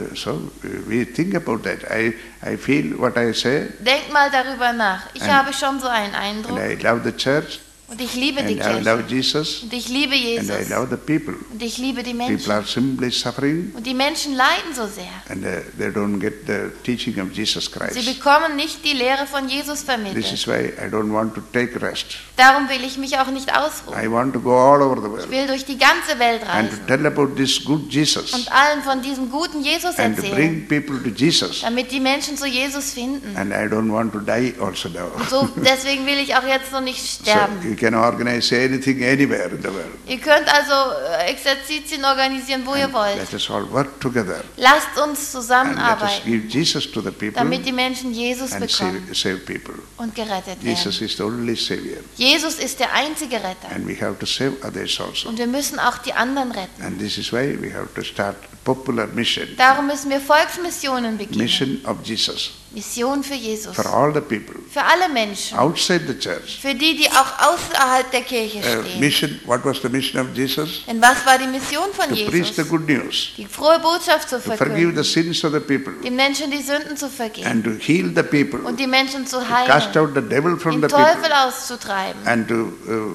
We think about that. I feel what I say, Denkt mal darüber nach. Ich And- habe schon so einen and Eindruck. I love the church, Und ich liebe die and I love Kirche. Jesus, Und ich liebe and I Jesus. love the people. Und ich liebe die People Menschen. are simply suffering, Und die Menschen leiden so sehr. and they don't get the teaching of Jesus Sie Christ. bekommen nicht die Lehre von Jesus This vermittelt. is why I don't want to take rest. Darum will ich mich auch nicht ausruhen. I want to go all over the Ich world will durch die ganze Welt and to reisen tell about this good Jesus und allen von diesem guten Jesus and to erzählen, bring people to Jesus. damit die Menschen zu Jesus finden. And I don't want to die also now. So, deswegen will ich auch jetzt noch nicht So sterben. you can organize anything anywhere in the world. Ihr könnt also Exerzitien organisieren, wo ihr And wollt. let us all work together Lasst uns and let us zusammenarbeiten, give Jesus to the people damit die Menschen Jesus and bekommen save people. und gerettet Jesus werden. is the only Savior, Jesus ist der einzige Retter. and we have to save others also. Und wir müssen auch die anderen retten. And this is why we have to start popular mission, Darum müssen wir Volksmissionen beginnen. mission of Jesus Mission für Jesus. for all the people Für alle Menschen. outside the church. Für die, die auch außerhalb der Kirche stehen. Mission. What was the mission of Jesus? Denn was war die Mission von To preach the Jesus? good news, Die frohe Botschaft zu to forgive the verkünden. sins of the people, Den Menschen die Sünden zu vergeben. and to heal the people, Und die Menschen zu cast heilen. out the devil from Den the people, Teufel auszutreiben. and to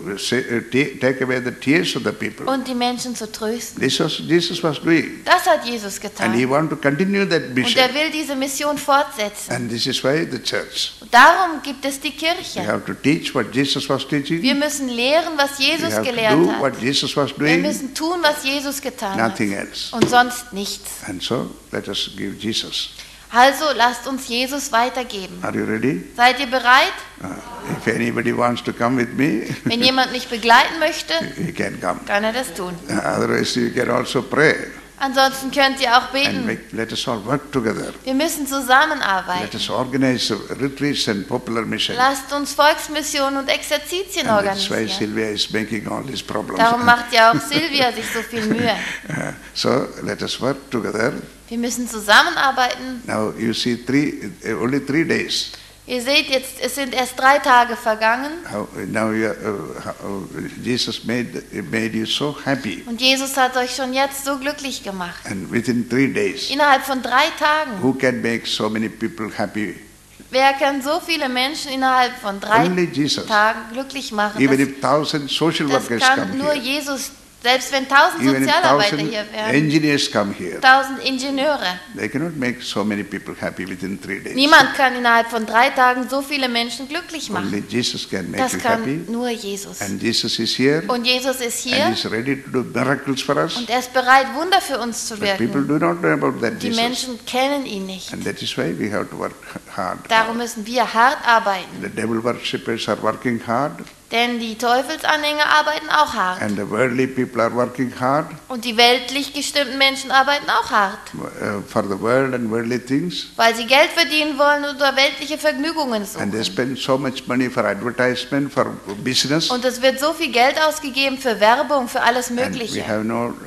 take away the tears of the people. Und die Menschen zu trösten. This was Jesus was doing, Das hat Jesus and he getan. want to continue that Und mission. er will diese Mission fortsetzen. And this is why the church. Und darum gibt es die We Kirche. have to teach what Jesus was teaching. Wir müssen lehren, was We Jesus have to gelehrt do hat. what Jesus was Wir doing, müssen tun, was Jesus getan hat. nothing else. Und sonst nichts. And so let us give Jesus. Also lasst uns Jesus weitergeben. Are you ready? Seid ihr bereit? If anybody wants to come with me, Wenn jemand mich begleiten möchte, he can come. kann er das tun. Otherwise, you can also pray Ansonsten könnt ihr auch and beten. let us all work together. Wir müssen Let zusammenarbeiten. us organize retreats and popular mission. Lasst uns Volksmissionen und Exerzitien And that's why organisieren. Sylvia is making all these problems. Darum macht ja auch Silvia sich so viel Mühe. So let us work together. Wir müssen zusammenarbeiten. Now you see only 3 days. Ihr seht jetzt, es sind erst 3 Tage vergangen Now Jesus made you so happy, und Jesus hat euch schon jetzt so glücklich gemacht. and within 3 days, Innerhalb von 3 Tagen. who can make so many people happy? Wer kann so viele Menschen innerhalb von 3 Only Jesus. Tagen glücklich machen? Even Das, if 1,000 social das workers kann come nur here, Jesus, selbst wenn 1000 even if Sozialarbeiter 1,000 hier wären, engineers come here, 1000 Ingenieure. they cannot make so many people happy within 3 days. Niemand kann innerhalb von 3 Tagen so viele Menschen glücklich machen. Only Jesus can make Das you happy, kann nur Jesus. and Jesus is here, Und Jesus ist and hier He's ready to do miracles for us. und er ist bereit, Wunder für uns zu But people wirken. do not know about that Die Jesus, Menschen kennen ihn nicht. and that is why we have to work hard. Darum müssen wir hart arbeiten. The devil worshippers are working hard, Denn die Teufelsanhänger arbeiten auch hart. and the worldly people are working hard Und die weltlich gestimmten Menschen arbeiten auch hart. for the world and worldly things, Weil sie Geld verdienen wollen oder weltliche Vergnügungen and they suchen. spend so much money for advertisement, for business, Und es wird so viel Geld ausgegeben für Werbung, für alles and we Mögliche. have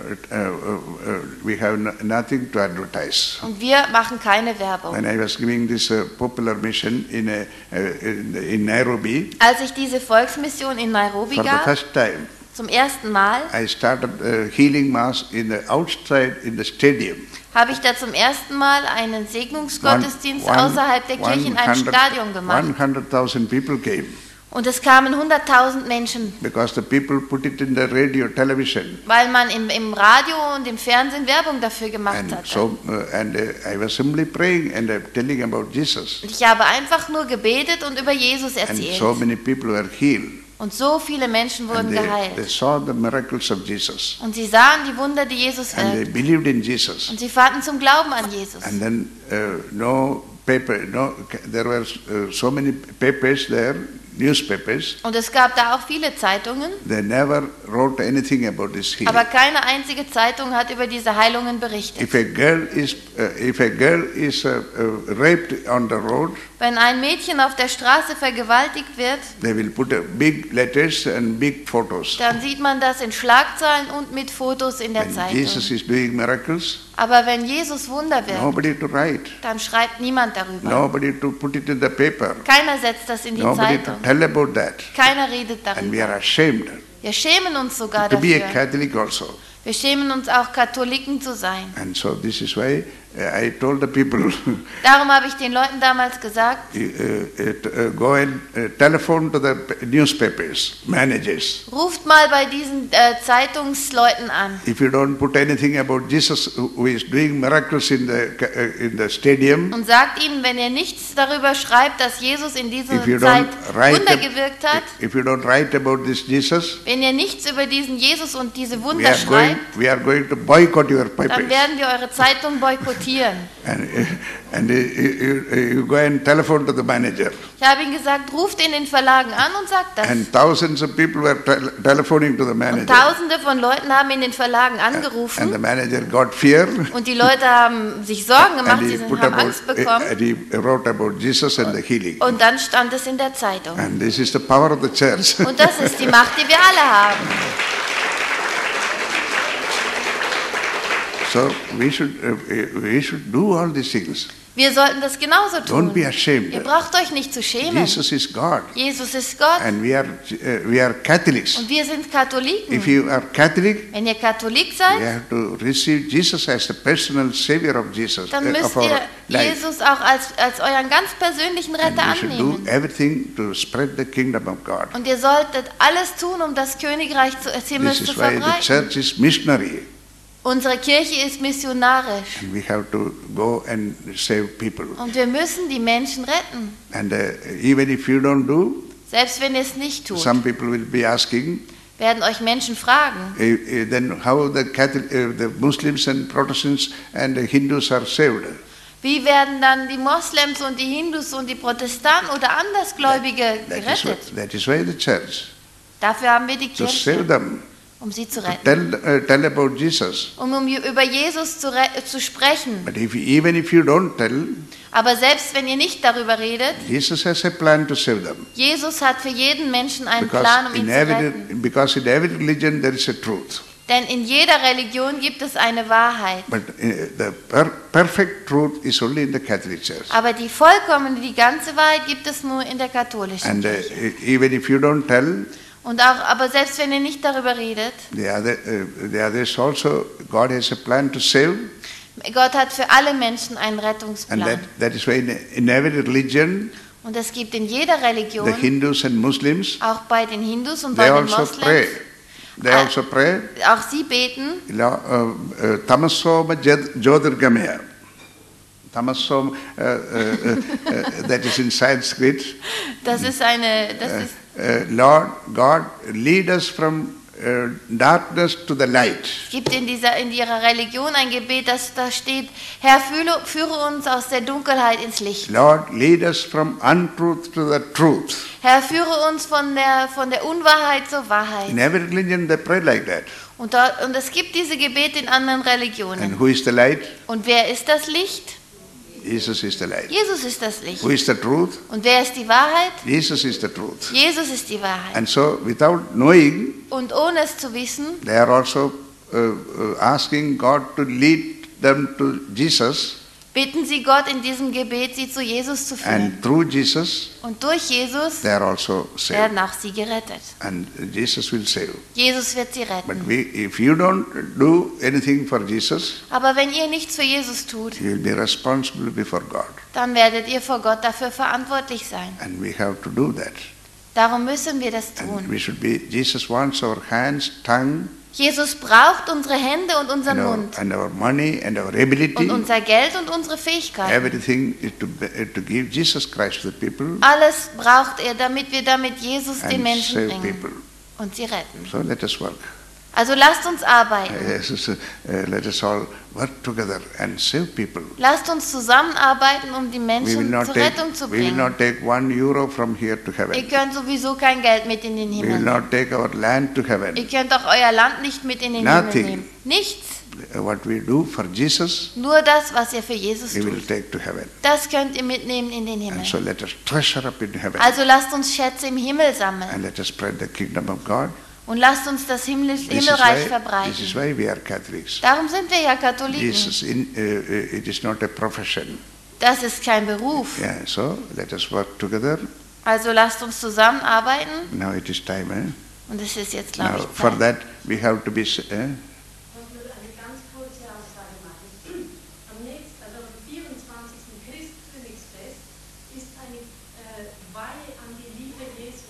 nothing to advertise. Und wir machen keine Werbung. When I was giving this popular mission in Nairobi, Als ich diese Volksmission in Nairobi for the gab, first time, zum ersten Mal, I started healing mass outside in the stadium. habe ich da zum ersten Mal einen Segnungsgottesdienst außerhalb der Kirche in einem Stadion gemacht. 100,000 people came Und es kamen 100.000 Menschen, because the people put it in the radio, television. weil man im Radio und im Fernsehen Werbung dafür gemacht And hatte. so, I was simply praying and telling about Jesus. Und ich habe einfach nur gebetet und über Jesus And erzählt. so many people were healed. Und so viele Menschen And wurden they geheilt. saw the miracles of Jesus. Und sie sahen die Wunder, die Jesus And they wirkt. believed in Jesus. Und sie fanden zum Glauben an Jesus. And then there were so many papers there, newspapers. Und es gab da auch viele Zeitungen. They never wrote anything about this healing. Aber keine einzige Zeitung hat über diese Heilungen berichtet. If a girl is raped on the road, Wenn ein Mädchen auf der Straße vergewaltigt wird, they will put big letters and big photos. dann sieht man das in Schlagzeilen und mit Fotos in der When Zeitung. Jesus is doing miracles, Aber wenn Jesus Wunder wirkt, nobody to write, dann schreibt niemand darüber. nobody to put it in the paper, Keiner setzt das in die nobody to Zeitung. tell about that. Keiner redet And we darüber. are ashamed Wir schämen uns sogar to be a dafür. Catholic also. Wir schämen uns auch, Katholiken zu sein. And so this is why I told the people, Darum habe ich den Leuten damals gesagt, go and telephone to the newspapers, managers. ruft mal bei diesen Zeitungsleuten an. If you don't put anything about Jesus who is doing miracles in the stadium, Und sagt ihnen, wenn ihr nichts darüber schreibt, dass Jesus in dieser if you Zeit don't write, Wunder gewirkt hat, if you don't write about this Jesus, wenn ihr nichts über diesen Jesus und diese we Wunder are schreibt, going to boycott your dann papers. werden wir eure Zeitung boykottieren. And you go and telephone to the manager. Ich habe ihm gesagt, ruft in den Verlagen an und sagt das. And thousands of people were telephoning to the Und manager. Tausende von Leuten haben in den Verlagen And the angerufen manager got fear. und die Leute haben sich Sorgen gemacht, And sie he haben Angst bekommen. and he wrote about Jesus and the healing. Und dann stand es in der Zeitung. And this is the power of the church. Und das ist die Macht, die wir alle haben. So we should do all these things. Wir sollten das genauso Don't tun. be ashamed. Ihr braucht euch nicht zu schämen. Jesus is God, Jesus ist Gott and we are Catholics. und wir sind If Katholiken. you are Catholic, Wenn ihr Katholik you seid, have to receive Jesus as the personal Savior of Jesus dann müsst of our ihr life. Jesus auch als euren ganz persönlichen And Retter we should do annehmen. everything to spread the kingdom of God. Und ihr solltet alles tun, um das Königreich des Himmels This zu is why the verbreiten. church is missionary, Unsere Kirche ist missionarisch and we have to go and save people. und wir müssen die Menschen retten. And even if you don't do, Selbst wenn ihr es nicht tut, some people will be asking, werden euch Menschen fragen, then how the Muslims and Protestants and the Hindus are saved. wie werden dann die Moslems und die Hindus und die Protestanten oder Andersgläubige gerettet? That is why the church, Dafür haben wir die to save Kirche, them, um sie zu to retten, tell about Jesus. um über Jesus zu sprechen. But even if you don't tell, Aber selbst wenn ihr nicht darüber redet, Jesus has a plan to save them. Jesus hat für jeden Menschen einen Plan, um ihn zu retten. Because in every religion there is a truth. Denn in jeder Religion gibt es eine Wahrheit. But the perfect truth is only in the Catholic Church. Aber die vollkommene, die ganze Wahrheit gibt es nur in der katholischen And Kirche. even if you don't tell, Aber selbst wenn ihr nicht darüber redet, the others also, God has a plan to save. Gott hat für alle Menschen einen And Rettungsplan. that is why in every religion, Und es gibt in jeder the Religion, Hindus and Muslims, auch bei den Hindus und they bei den also pray. Moslems, They also pray. auch sie beten, Tamasoma Jyotirgamaya. Tamasoma, that is in Sanskrit. das ist Lord God, lead us from darkness to the light. es gibt in ihrer Religion ein Gebet, da steht, Herr, führe uns aus der Dunkelheit ins Licht. Lord, lead us from untruth to the truth. Herr, führe uns von der Unwahrheit zur Wahrheit. In every religion they pray like that. Und es gibt diese Gebete in anderen Religionen. And who is the light? Und wer ist das Licht? Jesus is the light. Jesus ist das Licht. Who is the truth? Und wer ist die Wahrheit? Jesus is the truth. Jesus ist die Wahrheit. And so without knowing, Und ohne es zu wissen, they are also asking God to lead them to Jesus, bitten sie Gott in diesem Gebet, sie zu Jesus zu führen. and through Jesus Und durch Jesus they are also saved. werden auch sie gerettet. And Jesus will save. Jesus wird sie But retten. if you don't do anything for Jesus, Aber wenn ihr nichts für Jesus tut, you will be responsible before God. dann werdet ihr vor Gott dafür verantwortlich sein. And we have to do that. Darum müssen wir das And tun. we should be, Jesus wants our hands, tongue, Jesus braucht unsere Hände und unseren and Mund and our money and our ability. und unser Geld und unsere Fähigkeiten. Everything is to give Jesus Christ to the people Alles braucht er, damit wir damit Jesus den and Menschen save bringen people. und sie retten. So let us work. Also lasst uns arbeiten. Let us all work together and save people. Lasst uns zusammenarbeiten, um die Menschen zur Rettung zu We will bringen. not take €1 from here to heaven. Ihr könnt sowieso kein Geld mit in den We will Himmel nehmen. not take our land to heaven. Ihr könnt auch euer Land nicht mit in den Nothing. Himmel nehmen. Nichts. What we do for Jesus, Nur das, was ihr für Jesus we will tut. take to heaven. Das könnt ihr mitnehmen in den Himmel. And so let us treasure up in heaven. Also lasst uns Schätze im Himmel sammeln. And let us spread the kingdom of God. Und lasst uns das Himmelreich This is verbreiten. why we are Catholics. Darum sind wir ja Katholiken. It is not a profession. Das ist kein Beruf. Yeah, so let us work together. Also lasst uns zusammenarbeiten. Now it is time. Und es ist jetzt, glaube Now ich, for Zeit. that we have to be. Ich will eine ganz kurze Aussage machen. Also am 24. Christkönigsfest ist eine Weihe an die Liebe Jesu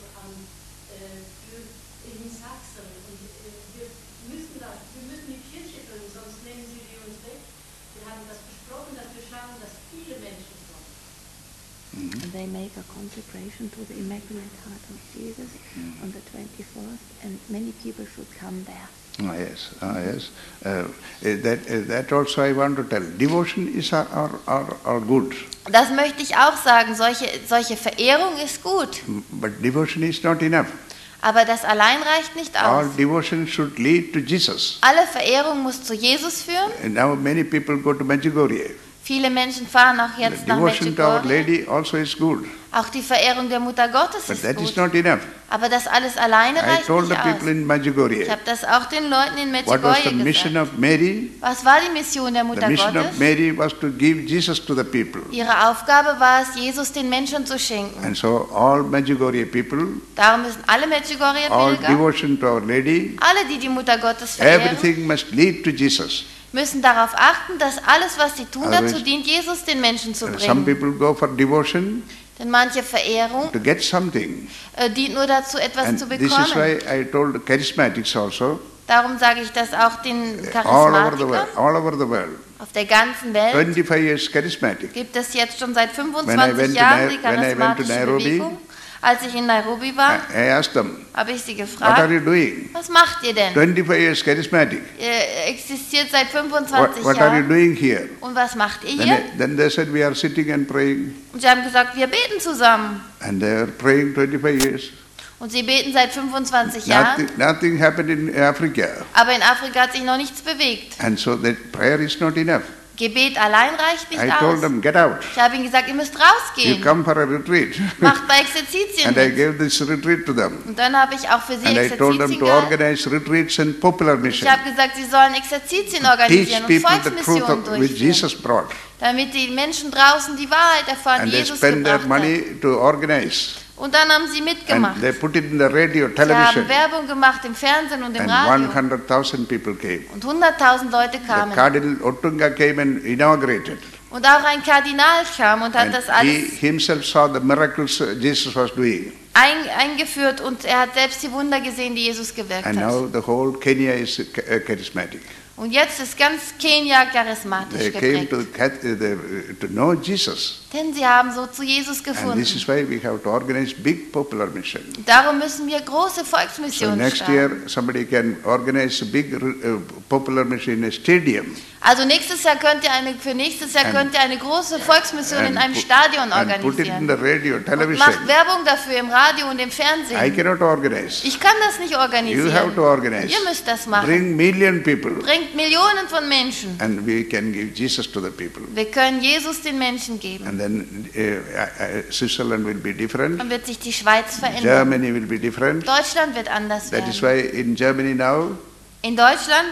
in Sachsen. Und wir müssen die Kirche füllen, sonst nehmen sie die uns weg. Wir haben das besprochen, dass wir schauen, dass viele Menschen kommen. And they make a consecration to the Immaculate Heart of Jesus on the 24th, and many people should come there. Yes. That also I want to tell. Devotion is are good, Das möchte ich auch sagen. Solche Verehrung ist gut. but devotion is not enough. Aber das allein reicht nicht aus. All devotion should lead to Jesus. Alle Verehrung muss zu Jesus führen. And now many people go to Medjugorje. Viele Menschen fahren auch The jetzt nach devotion to Our Medjugorje. Lady also is good, Auch die Verehrung der Mutter Gottes but ist that is gut. not enough. Aber das alles alleine I reicht told the nicht people aus. in Ich Medjugorje, habe das auch den Leuten in what was the Medjugorje mission gesagt. of Mary? Was war die Mission der The Mutter mission Gottes? of Mary was to give Jesus to the people. Ihre Aufgabe war es, Jesus den Menschen zu schenken. And so all Medjugorje people, Darum müssen alle all Medjugorje-Pilger, devotion to Our Lady, alle, die die Mutter Gottes verehren, everything must lead to Jesus. müssen darauf achten, dass alles, was sie tun, Otherwise, dazu dient, Jesus den Menschen zu Some bringen. people go for devotion Denn manche Verehrung to get something. dient nur dazu, etwas And zu this is bekommen. why I told charismatics also, Darum sage ich das auch den Charismatikern all over the world, auf der ganzen Welt. 25 years charismatic. Gibt es jetzt schon seit When I 25 went to Jahren die when I went to charismatische Nairobi, Bewegung. Als ich in Nairobi war, I asked them, habe ich sie what are gefragt, you doing? was macht ihr denn? 25 years charismatic. Ihr existiert seit What 25 are you Jahren. doing here? Und was macht ihr hier? Then they said, we are sitting and praying. Und sie haben gesagt, wir beten zusammen. And they are praying 25 years. Und sie beten seit 25 Jahren. Nothing happened in Africa. Aber in Afrika hat sich noch nichts bewegt. And so that prayer is not enough. Gebet allein reicht nicht I told aus. them, get out. Ich habe ihnen gesagt, ihr müsst You rausgehen. come for a retreat. Macht bei Exerzitien And I mit. gave this retreat to them. Und dann habe ich auch für sie And I told them Exerzitien to gehalten. organize retreats and popular Ich mission. habe gesagt, sie sollen Exerzitien Teach organisieren und people the truth Volksmissionen of which durchführen, Jesus brought. damit die Menschen draußen die Wahrheit erfahren, And die they Jesus spend their gebracht hat. money to organize. Und dann haben sie mitgemacht. And they put it in the radio, Sie television. haben Werbung gemacht im Fernsehen und im And Radio. 100,000 people came. Und 100.000 Leute The kamen. Cardinal Otunga came and inaugurated. Und auch ein Kardinal kam und hat And das he alles himself saw the miracles Jesus was doing. eingeführt und er hat selbst die Wunder gesehen, die Jesus gewirkt And hat. now the whole Kenya is charismatic. Und jetzt ist ganz Kenia charismatisch They came geprägt. to know Jesus. Denn sie haben so zu Jesus And gefunden. this is why we have to organize big popular mission. Darum müssen wir große So Volksmissionen next starten. year somebody can organize a big popular mission in a stadium. Also nächstes Jahr könnt ihr eine große Volksmission in einem Stadion and put it in organisieren. the radio, Und television. macht Werbung dafür im Radio und im I Fernsehen. cannot organize. Ich kann das nicht You have to organisieren. organize. Ihr müsst das machen. Bring million people. Bringt Millionen von Menschen. And we can give Jesus to the people. Wir können Jesus den Menschen geben. And then Switzerland will be different. Dann wird sich die Schweiz verändern. Germany will be different. Deutschland wird anders That is werden. why in Germany now, In Deutschland,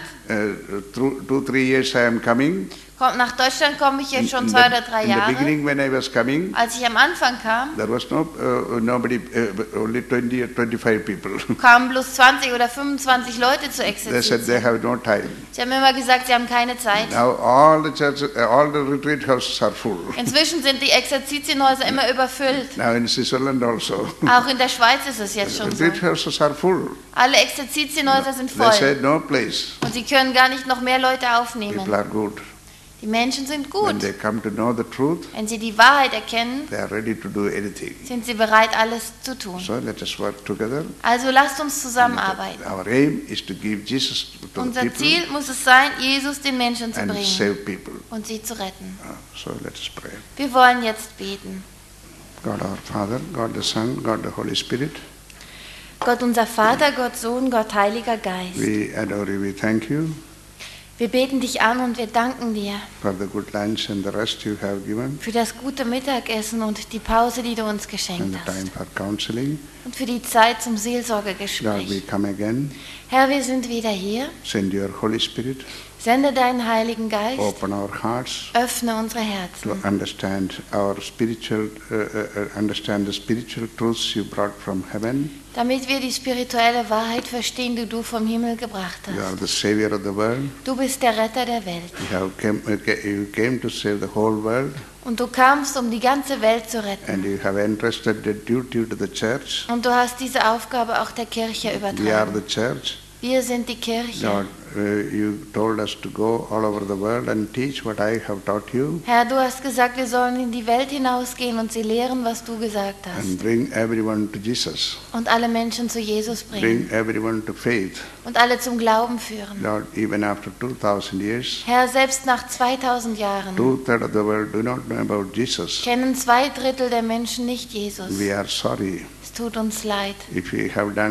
2-3 years I am coming. nach Deutschland komme ich jetzt schon In 2 oder 3 in the Jahre. beginning when I was coming, Als ich am Anfang kam, there was nobody, only 20 or 25 people. kamen bloß 20 oder 25 Leute zur They said they Exerzitien. have no time. Sie haben immer gesagt, sie haben keine Zeit. Now all the churches, all the retreat houses are full. Inzwischen sind die Exerzitienhäuser immer überfüllt. Now in Switzerland also. Auch in der Schweiz ist es jetzt schon so. Retreat houses are full. Alle Exerzitienhäuser sind They voll. said no place. Und sie können gar nicht noch mehr Leute aufnehmen. People are good. Die Menschen sind When gut. they come to know the truth, Wenn sie die Wahrheit erkennen, they are ready to do anything. sind sie bereit, alles zu tun. So let us work together. Also lasst uns zusammenarbeiten. Our aim is to give Jesus to the Unser people Ziel muss es sein, Jesus den Menschen zu and bringen save people. und sie zu retten. So let us pray. Wir wollen jetzt beten. God our Father, God the Son, God the Holy Spirit, Gott unser Vater, Gott Sohn, Gott Heiliger Geist. we adore you, we thank you Wir beten dich an und wir danken dir for the good lunch and the rest you have given für das gute Mittagessen und die Pause, die du uns and geschenkt the time hast. for counseling. Und für die Zeit zum Lord, we Seelsorgegespräch. come again. Herr, wir sind wieder hier. Send your Holy Spirit. Sende deinen Heiligen Geist. Open our hearts Öffne unsere to Herzen, understand our spiritual, understand the spiritual truths you brought from heaven. damit wir die spirituelle Wahrheit verstehen, die du vom Himmel gebracht You are hast. the Savior of the world. Du bist der Retter der Welt. You came to save the whole world, Und du kamst, um die ganze Welt zu retten. and you have entrusted the duty to the church. Und du hast diese Aufgabe auch der Kirche We are übertragen. the church. Wir sind die Kirche. Lord, you told us to go all over the world and teach what I have taught you Herr, du hast gesagt, wir sollen in die Welt hinausgehen und sie lehren, was du gesagt and hast. bring everyone to Jesus. Und alle Menschen zu Jesus bringen. Bring everyone to faith. Und alle zum Glauben führen. Lord, even after 2,000 years, Herr, selbst nach 2000 Jahren 2/3 of the world do not know about Jesus. kennen 2/3 der Menschen nicht Jesus. We are sorry Es tut uns leid, if we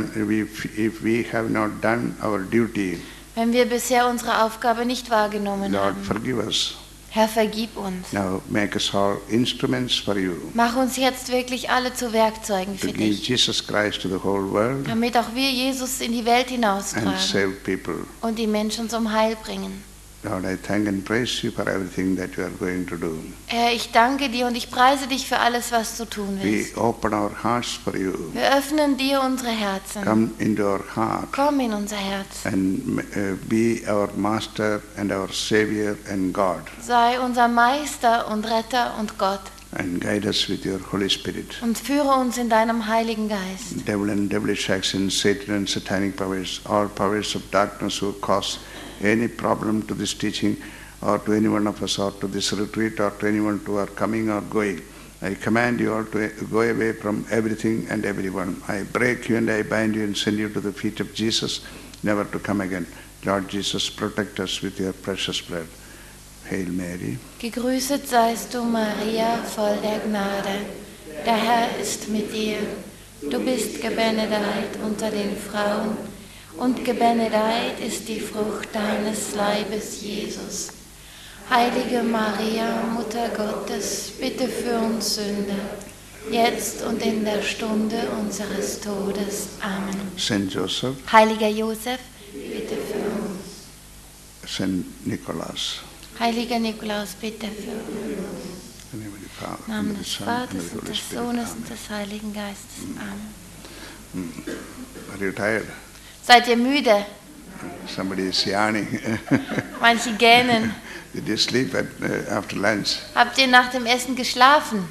have not done our duty. wenn wir bisher unsere Aufgabe nicht wahrgenommen Lord, haben. forgive us. Herr, vergib uns. Now make us all instruments for you Mach uns jetzt wirklich alle zu Werkzeugen to für give dich, Jesus Christ to the whole world damit auch wir Jesus in die Welt and hinaustragen save people. und die Menschen zum Heil bringen. Lord, I thank and praise you for everything that you are going to do. Herr, ich danke dir und ich preise dich für alles, was du tun We willst. open our hearts for you. Wir öffnen dir unsere Herzen. Come into our heart Komm in unser Herz. and be our master and our savior and God, Sei unser Meister und Retter und Gott and guide us with your Holy Spirit. und führe uns in deinem Heiligen Geist. Devil and devilish actions, Satan and satanic powers, all powers of darkness who cause any problem to this teaching or to any one of us or to this retreat or to anyone who are coming or going. I command you all to go away from everything and everyone. I break you and I bind you and send you to the feet of Jesus, never to come again. Lord Jesus, protect us with your precious blood. Hail Mary. Gegrüßet seist du, Maria, voll der Gnade. Der Herr ist mit dir. Du bist gebenedeit unter den Frauen, und gebenedeit ist die Frucht deines Leibes, Jesus. Heilige Maria, Mutter Gottes, bitte für uns Sünder, jetzt und in der Stunde unseres Todes. Amen. Saint Joseph, Heiliger Josef, bitte für uns. Saint Nicholas. Heiliger Nikolaus, bitte für uns. In the name of the Father, Im and Namen of the des Son, and Vaters of the und Holy des Spirit. Sohnes Amen. und des Heiligen Geistes. Amen. Are you tired? Seid ihr müde? Somebody is yawning. Manche gähnen. Did you sleep after lunch? Habt ihr nach dem Essen geschlafen?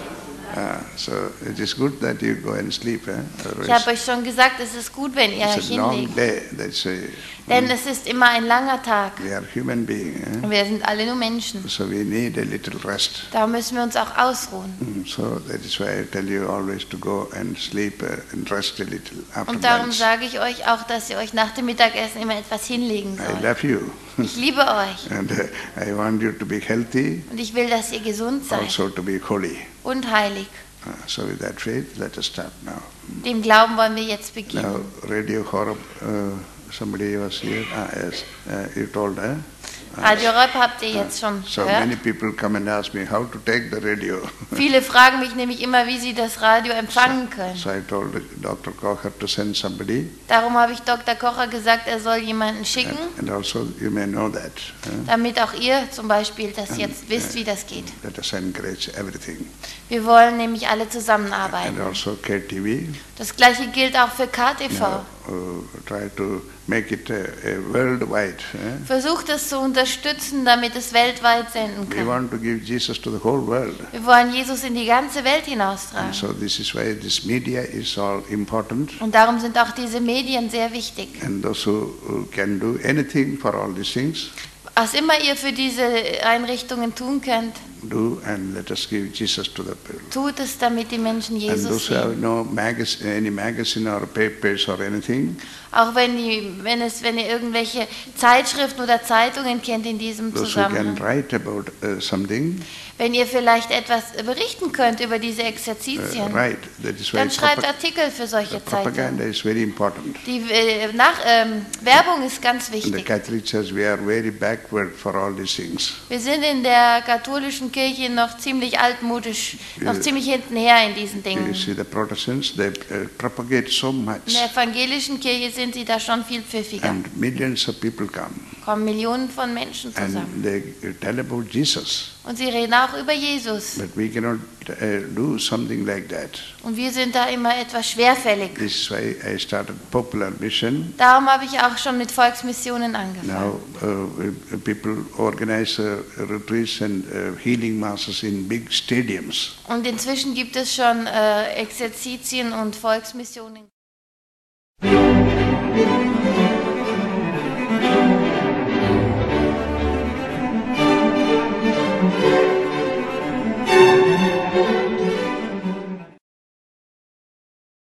So it is good that you go and sleep. Ich Otherwise, habe euch schon gesagt, es ist gut, wenn ihr euch it's a long hinlegt. day. That's a, Denn es ist immer ein langer Tag. we are human beings. Und wir sind alle nur Menschen. So we need a little rest. Da müssen wir uns auch ausruhen. So that is why I tell you always to go and sleep and rest a little after Und darum lunch. sage ich euch auch, dass ihr euch nach dem Mittagessen immer etwas hinlegen I sollt. love you. Ich liebe euch. And I want you to be healthy, Und ich will, dass ihr gesund seid also to be holy. und heilig. So with that faith, let us start now. Dem Glauben wollen wir jetzt Now, beginnen. Radio Horeb, somebody was here. Yes, you told, Radio Röp habt ihr jetzt schon So gehört. many people come and ask me how to take the radio. Viele fragen mich nämlich immer, wie sie das Radio empfangen können. So I told Dr. Kocher to send somebody, Darum habe ich Dr. Kocher gesagt, er soll jemanden schicken, and also you may know that. damit auch ihr zum Beispiel das jetzt wisst, wie das geht. Let us encourage everything. Wir wollen nämlich alle And zusammenarbeiten. also KTV, Das gleiche gilt auch für KTV. try to make it worldwide. Versucht es zu unterstützen, damit es weltweit senden We kann. want to give Jesus to the whole world. Wir wollen Jesus in die ganze Welt And hinaustragen. so this is why this media is all important. Und darum sind auch diese Medien sehr wichtig. And those who can do anything for all these things, Was immer ihr für diese Einrichtungen tun könnt, do, and let us give Jesus to the people. tut es, damit die Menschen And Jesus those who have sehen. no any magazine or papers or anything, Auch wenn ihr irgendwelche Zeitschriften oder Zeitungen kennt in diesem those who can Zusammenhang. write about something, Wenn ihr vielleicht etwas berichten könnt über diese Exerzitien, write. That is why dann schreibt Artikel für solche propaganda Zeitungen. is very important. Die Werbung ist ganz In the wichtig. Catholic Church, we are very backward for all these things. Wir sind in der katholischen Kirche noch ziemlich altmodisch, noch ziemlich hintenher in diesen You Dingen. see, the Protestants, they propagate so much, In der evangelischen Kirche sind sie da schon viel pfiffiger. and millions of people come, Kommen Millionen von Menschen zusammen. and they tell about Jesus. Und sie reden auch über Jesus. But we cannot do something like that. Und wir sind da immer etwas schwerfällig. This is why I started Popular Mission. Darum habe ich auch schon mit Volksmissionen angefangen. Now people organize retreats and healing masses in big stadiums. Und inzwischen gibt es schon Exerzitien und Volksmissionen.